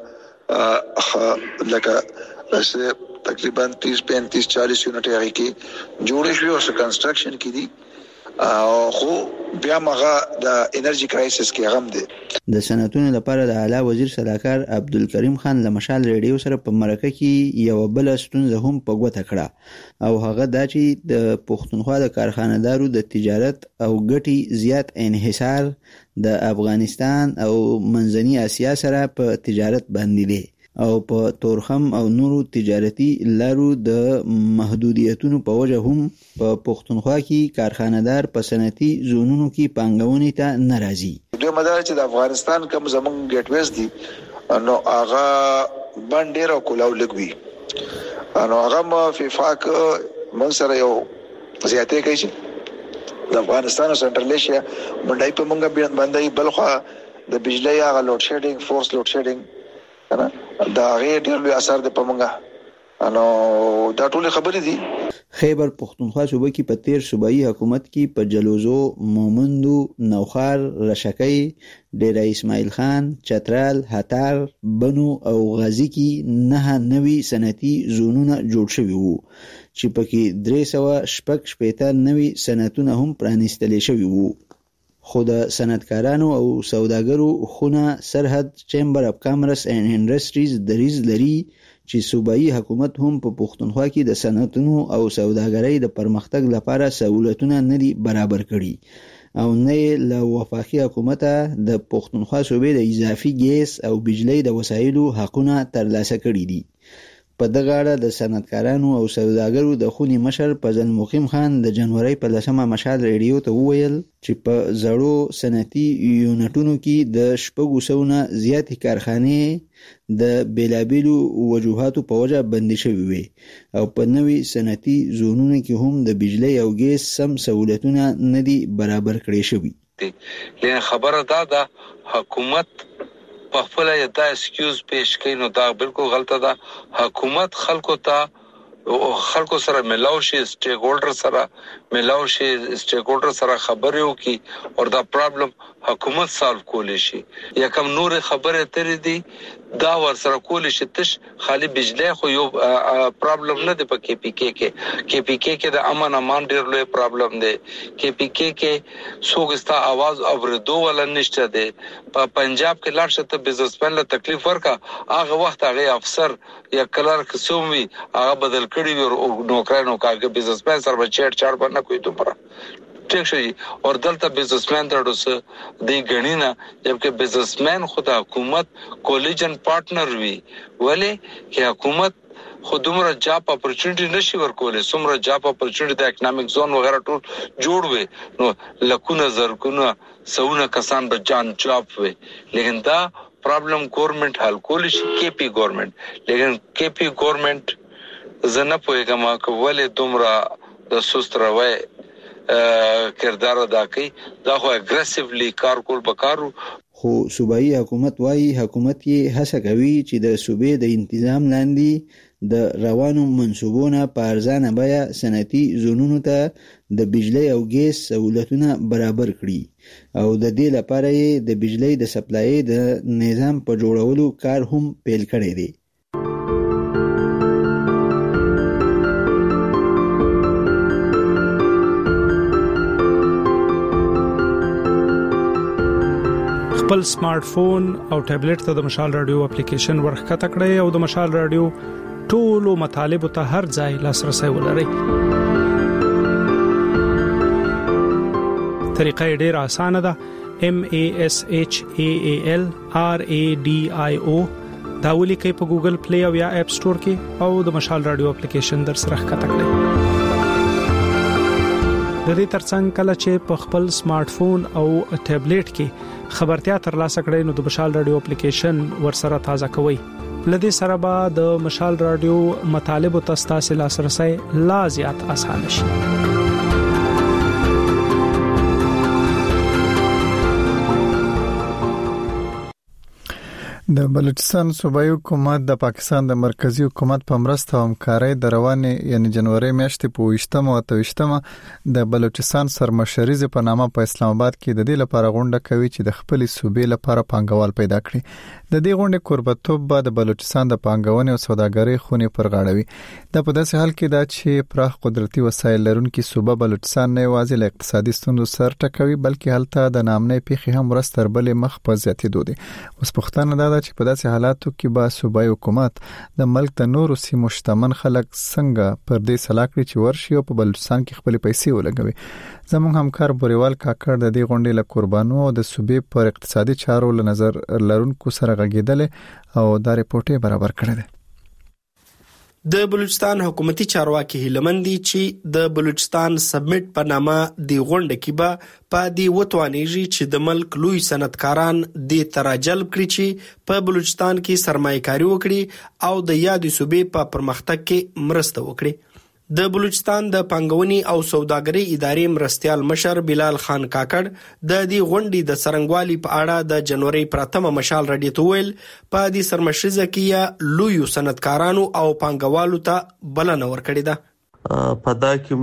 هغه لکه تقریبا 30-35-40 یونټ هغه کې جوړ شوی او کنستراکشن کې دي خو بیا مغه د انرژي کرایسس کې هم دي. د صنعتونو لپاره د اعلی وزیر صلاحکار عبدالکریم خان له مشال ریډیو سره په مرکه کې یو بل ستونزه هم په ګوته کړه او هغه دا چې د پښتونخوا د کارخانه‌دارو د تجارت او ګټي زیات انحصار د افغانستان او منځنۍ اسیا سره په تجارت باندې دی او په تورخم او نورو تجارتي لارو د محدودیتونو په وجه هم په پښتونخوا کې کارخانه‌دار په صنعتي زونونو کې پانګونې ته ناراضي. دوی مدار چې د افغانستان کوم زمونږ ګیټ ویز دي نو هغه باندې را کولاو لګوي نو هغه فیفاک من سره یو زیاتې کوي چې د افغانستان او سنټرل ایشیا منډای په مونږه باندې بلخوا د بجلی هغه لوډ شیډینګ فورس لوډ شیډینګ دا غیر ډیر لوی اثر د پمنګه نو دا ټول خبرې دي. خیبر پښتونخوا صوبه کې په تیر صوبایي حکومت کې په جلوزو، مومندو، نوخار، رشکۍ، ډیره اسماعیل خان، چترال، هتار، بنو او غازی کې 9 نوي صنعتي زونونه جوړ شوي وو چې پکې 316 نوي صنعتونه هم پرانیستل شوي وو. خو د صنعتکارانو او سوداګرو خونه سرحد چیمبر اف کامرس اینڈ انډستریز دریز لري چې صوبایي حکومت هم په پښتونخوا کې د صنعتونو او سوداګرۍ د پرمختګ لپاره سہولتونه نه دي برابر کړي او نه له وفاقي حکومت د پښتونخوا صوبې د اضافي ګیس او بجلی د وسایلو حقونه ترلاسه کړي دي. په دغه اړه د صنعتکارانو او سوداګرو د خونی مشر فضل مقیم خان د جنوري په 10مه مشال ریډیو ته وویل چې په زړو صنعتي یونټونو کې د 600 نه زیات کارخانې د بیلابیلو وجوهاتو په وجه بندي شوي وي او په نوي صنعتي زونونو کې هم د بجلی او ګیس سم سہولتونه نه دي برابر کړي شوي. لکه خبره دا حکومت په خپل دا ایکسکیوز پیش کوي نو دا بالکل غلطه ده. حکومت خلکو سره ملاو شي، سټیک هولډر سره ملاو شي، سټیک هولډر سره خبرې وکړي او دا پرابلم حکومت سالو کولی شي. یا کوم نور خبره ترې دي دا ور سره کولی شي. تش خالی بجلی خو یو پرابلم نه دی په کې پی کې د امان ډیر لوی پرابلم دی. کې پی کې سوګستا आवाज اوریدو ولا نشته دی. په پنجاب کې لاړ شته بزنسمن له تکلیف ورکا هغه وخت هغه افسر یا کلرک سومي هغه بدل کړی او نوکرانو کارګر بزنسمن سره چاړ باندې کوي دومره ٹھیک شي اور دلته بزنسمن درډوس دی غنینا جبکه بزنسمن خود حکومت کولیجن پارټنر وی ولی چې حکومت خودمره جاب اپورچونټی نشي ورکولې. سمره جاب اپورچونټی د اکونومیک زون وغیرہ ټول جوړ وي نو لکونه زرګونه سونه کسان به جان جاب وي. لیکن دا پرابلم گورنمنت حل کولی شي کې پی گورنمنت. لیکن کې پی گورنمنت زنه پوهیږم کولې دومره د سست روي کردار ادا کوي. دا خو اګریسیولی کار کول پکارو. خو صوبایي حکومت وايي حکومت یې هڅه کوي چې د صوبې د تنظیم لاندې د روانو منصوبونو په ارزانه بیه صنعتي زونونو ته د بجلی او ګیس سہولتونه برابر کړي او د دې لپاره یې د بجلی د سپلای د نظام په جوړولو کار هم پیل کړی دی. خپل سمارټ فون او ټابلیټ ته د مشال رادیو اپلیکیشن ورخته کړئ او د مشال رادیو ټولو مطالبه ته هر ځای لاسرسي ولرئ. طریقه ډیره اسانه ده. MASHAAL RADIO دا ولیکئ په ګوګل پلی او یا اپ سٹور کې او د مشال رادیو اپلیکیشن در سره ښکته کړئ. د دې ترڅنګ کله چې په خپل سمارټ فون او ټابلیټ کې خبرتیا ترلاسه کړئ نو د مشال رادیو اپلیکیشن ورسره تازه کوئ. لدې سره به د مشال رادیو مطالبه تاسو لاسرسي لا زیات آسان شي. د بلوچستان صوبایي حکومت د پاکستان د مرکزی حکومت په مرسته او همکارۍ د روانې یعنی جنوري میاشتې په 28مه او 28مه د بلوچستان سرمشریزه په نامه په اسلام آباد کې د دې لپاره غونډه کوي چې د خپل صوبې لپاره پانګوال پیدا کړي. د دې غونډې قربتوب به د بلوچستان د پانګونې او سوداګرۍ خونې پر غاړه وي. د په داسې حال کې دا چې پراخ قدرتي وسایل لرونکي صوبه بلوچستان نه یوازې له اقتصادي ستونزو سر ټکوي بلکې هلته د نامنې پیښې هم ورستر بلې مخ په زیاتېدو دي. اوس پښتنه دا چې په داسې حالاتو کې به صوبایي حکومت د ملک د نورو سیمو شتمن خلک څنګه پر دې سلاکړي چې ورشي او په بلوچستان کې خپل پیسې ولګوي. زموږ همکار بوریوال کاکړ د دې غونډې له قربانو او د صوبې پر اقتصادي چارو له نظر لرونکو سره غږیدل او دا رپورټ برابر کړی دی. د بلوچستان حکومتي چارواکي هیلمندي چې د بلوچستان سبمټ په نامه دی غونډه کې به په دی وتوانیږي چې د ملک لوی صنعتکاران د تراجلب کړي چې په بلوچستان کې سرمایه‌کاري وکړي او د یادې صوبې په پرمختګ کې مرسته وکړي. د بلوچستان د پانګونې او سوداګرۍ ادارې مرستيال مشر بلال خان کاکړ د دې غونډې د څرنګوالي په اړه د جنوري پراتمه مشال رادیو ته ویل په دې سرمشریزه کې لوی صنعتکارانو او پانګوالو ته بلنه ورکړې ده. په دا کې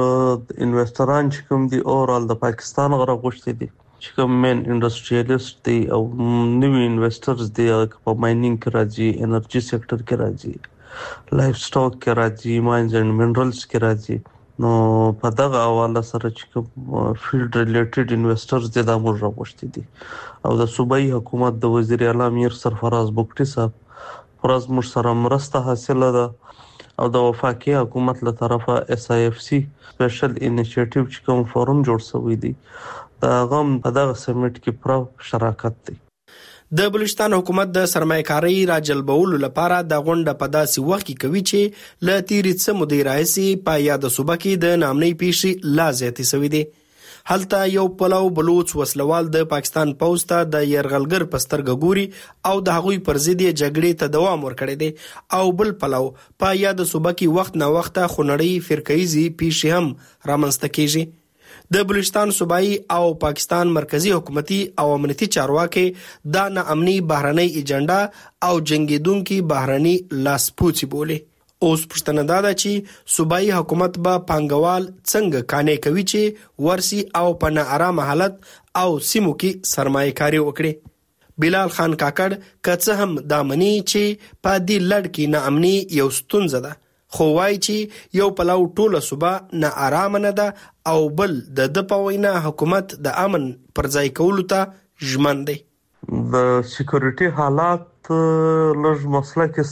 موږ انویسټران چې کوم دي اورال د پاکستان غره غوښتي دي چې کوم مین انډستریالیست دي او نوی انویسټرز دي په ماینینګ کې راځي انرژي سېکټر کې راځي لایف سټاک کې راځي ماینز اینڈ منرالز کې راځي. نو په دغه حواله سره چې کوم فیلډ ریلیټډ انویسټرز دي دا موږ راغوښتي دي او د صوبایي حکومت د وزیر اعلی امیر سرفراز بوکټي صاحب پرز موږ سره مرسته حاصله ده او د وفاقي حکومت له طرفه SIFC سپیشل انیشیټیو چې کوم فورم جوړ شوی دی دا غم په دغه سمیټ کې پر شراکت دی. د بلوچستان حکومت د سرمایه‌کارۍ راجلبولو لپاره د غونډه په داسې وخت کې کوي چې ل تیرې څه مودې راهیسې په یاد صوبه کې د نامنۍ پیښې لا زیاتې شوې دي. هلته یو پلو بلوچ وسلوال د پاکستان پوځ ته د يرغلګر پسترګ ګوري او د هغوی پر ضد جګړې ته دوام ورکړي دي او بل پلو په یاد صوبه کې وخت نه وخت خونړی فرقایي پیښې هم رامنځته کیږي. د بلوچستان صوبایي او پاکستان مرکزی حکومتي او امنیتي چارواکي دا ناامني بهرنۍ ایجنډا او جنگیدونکو بهرني لاسپوڅي بولي. اوس پښتنه دا ده چې صوبایي حکومت به پانګوال څنګه کانې کوي چې ورسي او په ناارامه حالت او سیمو کې سرمایه‌کاري وکړي. بلال خان کاکړ کڅ هم دا مني چې په دې لړ کې ناامني یو ستونزه ده خو وایي چې یو پلو ټوله صوبه ناارامه نه ده او بل د پوینا حکومت د امن پر ځای کولو ته ژمن دی. د سکیورټي حالات لږ مسله کې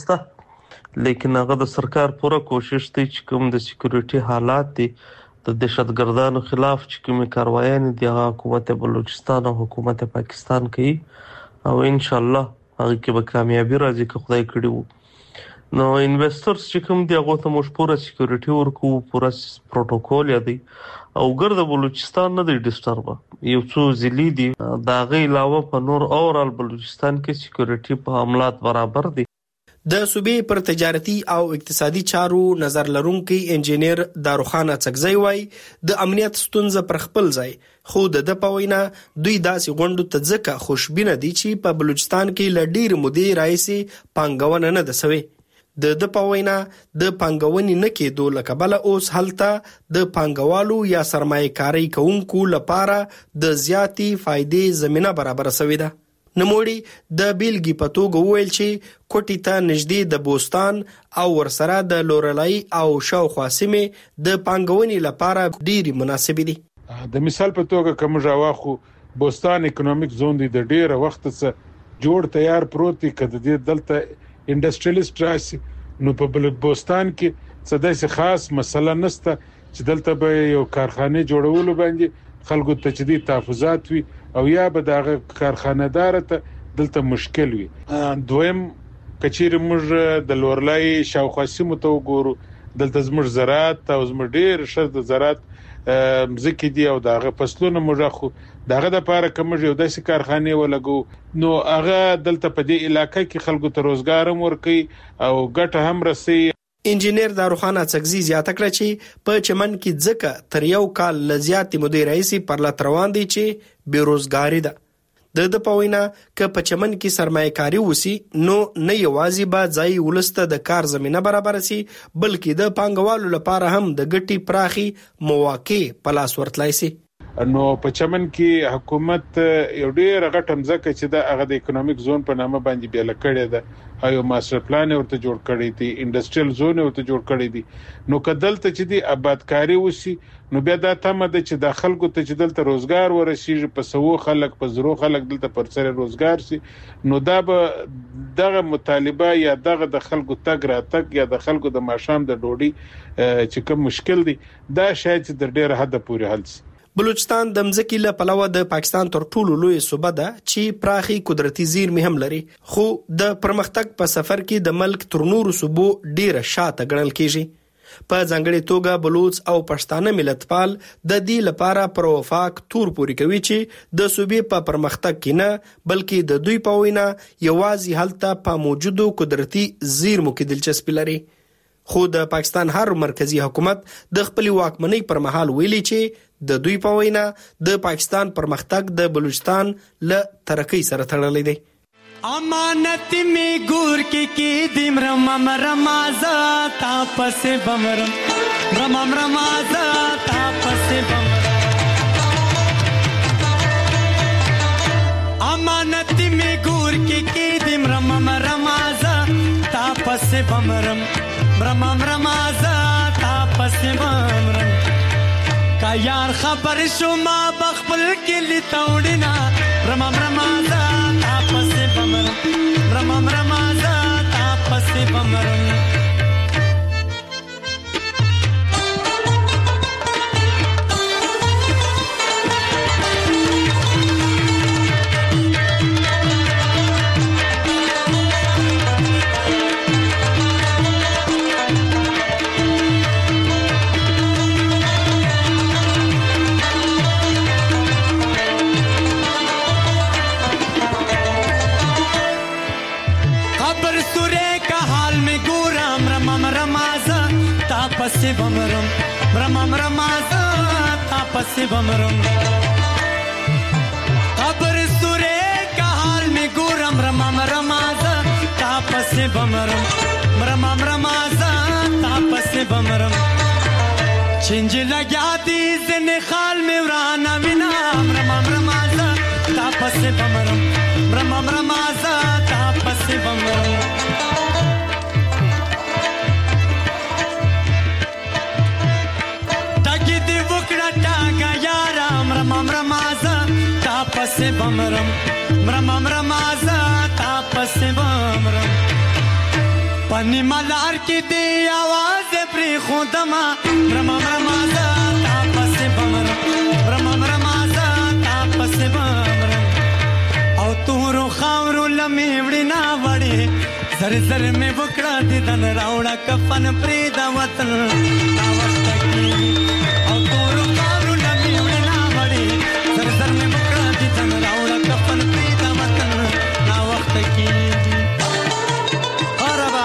سته لیکن هغه د سرکار پوره کوشش دی چې کوم د سکیورټي حالات دي د دهشتګردانو خلاف چې کوم کاروایان دي هغه حکومت بلوچستان او حکومت پاکستان کوي او ان شاء الله هغه کې به کامیابی راځي که خدای کړي وو. نو انویسټرز چې کوم دی هغه ته موږ پوره سکیورټي ورکو پوره پروتوکول یادي او ګرد بلوچستان نه دی ډیسټرب یو څو ځلی دي دا غي علاوه په نور اورال بلوچستان کې سکیورټي په عملات برابر دي. د صوبې پر تجارتي او اقتصادي چارو نظر لرونکي انجینیر داروخان اڅکزی وای د امنیت ستونزه پر خپل ځای، خو د پوینا دوی داسې غونډو ته ځکه خوشبینه دي چې په بلوچستان کې ل ډیر مودې راځي پانګونه نه ده سوي. د پوینا د پانګونې نه کېدو لکبل اوس هلته د پانګوالو یا سرمایه کاری کوونکو لپاره د زیاتی فائدې زمينه برابر شوې ده. نموړي د بیلګې په توګه وویل چې کوټی ته نږدې د بوستان او ورسره د لورلای او شاوخوا سیمې د پانګونې لپاره ډېری مناسب دي. د مثال په توګه کوم ژواخو بوستان اکونومیک زون دی د ډیره وخت څخه جوړ تیار پروت دی کده د دلته انډستریالیست راشي نو په بوستان کې څه داسې خاص مسله نشته چې دلته به یو کارخانه جوړولو باندې خلکو ته چې دي تحفظات وي او یا به دغه کارخانه دار ته دلته مشکل وي. دویم کچیر موږ د لورلای شاوخوا سیمو ته وګورو دلته زموږ زراعت او زموږ ډیر شر د زراعت مزکی دی او دغه فصلونه موږ خو دغه د لپاره کوم یو داسې کارخانه ولګو نو هغه دلته په دې علاقې کې خلکو ته روزګار هم ورکي او ګټه هم رسي. انجینیر داروخان اڅکزی زیاته کړه چې په چمن کې ځکه تر یو کال لزیاتې مدیر رئیس پر لټ روان دي چې بیروزګاری ده. د پوینا ک په چمن کې سرمایه کاری وسی نو نه یوازې با ځای ولسته د کار زمينه برابر سي بلکې د پانګوالو لپاره هم د ګټي پراخي مواقع پلاس ورتلای سي. نو په چمن کې حکومت یو ډیر غټم ځکه چې د هغه د اکونومیک زون په نامه باندې بیل کړی ده او ماستر پلان ورته جوړ کړی دی انډستریال زون ورته جوړ کړی دی نو کدلته چې دی آبادکاری وسی نو بیا دا تمه ده چې د خلکو ته چې دلته روزګار ورسیږي په سوو خلک په زرو خلک دلته پر سره روزګار سي نو دا به دغه مطالبه یا دغه د خلکو تګ راتګ یا د خلکو د ماشام د ډوډۍ چې کوم مشکل دی دا شاید د ډیر حد پورې حل سي. بلوچستان د مځکې له پلوه د پاکستان تر ټولو لوی صوبه ده چې پراخي قدرتي زیرمې هم لري خو د پرمختګ په سفر کې د ملک تر نورو صوبو ډیره شاته ګڼل کیږي. په ځانګړي توګه بلوچ او پښتانه ملتپال د دې لپاره پر وفاق تور پوري کوي چې د صوبې په پرمختګ کې نه بلکې د دوی په وینا یوازې هلته په موجودو قدرتي زیرمو کې دلچسپي لري. خو د پاکستان هر مرکزی حکومت د خپل واکمنۍ پر مهال ویلي چې د دوی په وینا د پاکستان پرمختګ د بلوچستان له ترقۍ سره تړلی دی. امانت می ګور کې دیم رمم رمازا تا پسې بمرم رمم رمازا تا پسې بمرم امانت می ګور کې دیم رمم رمازا تا پسې بمرم رمم رمازا تا پسې بمرم کا یار خبر شوما بخبل کې لتاوډینا رمم رمازا تا پسې بمرم رمم رمازا تا پسې بمرم پسې بمرم رمم رمازا تا پسې بمرم خبر سورې کا حال می ګورم رمم رمازا تا پسې بمرم رمم رمازا تا پسې بمرم چنج لګیا دي زنه خال می ورانه وینم رمم رمازا تا پسې بمرم رمم رمازا تا پسې بمرم رمم رمازا تا پسې بمرم رمم رمازا تا پسې بمرم پنی ملار کې دی आवाज پری خودما رمم رمازا تا پسې بمرم رمم رمازا تا پسې بمرم او تورو خاورو لمې وړي نا وړي زر زر مې وکړه دې دن راوړه کفن پری دا وطن تا وخت کې او تورو خاورو لمې وړي زر زر میں مکرا دی تن راوڑا کفن پیدا وطن نا وقت کی دی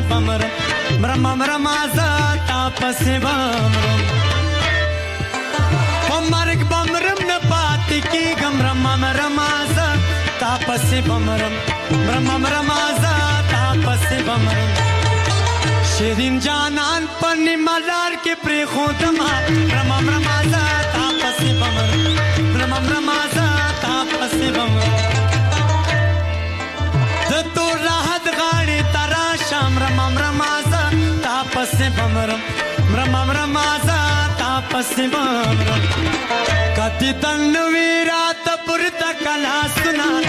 بمرم مرم مرم تا پسې بمرم مرګ بمرم نه پاتې کېږم رم مرم تا پسې بمرم مرم مرم تا پسې بمرم شیرین جانان پنی ملار کې پرې خودما رم مرم تا پسې بمرم مرم مرم تا پسې بمرم د تو راحت غاړي ترا شام رم مرم تا پسې بمرم مرم مرم تا پسې بمرم کتی تن ویرات پرتا کلا سنا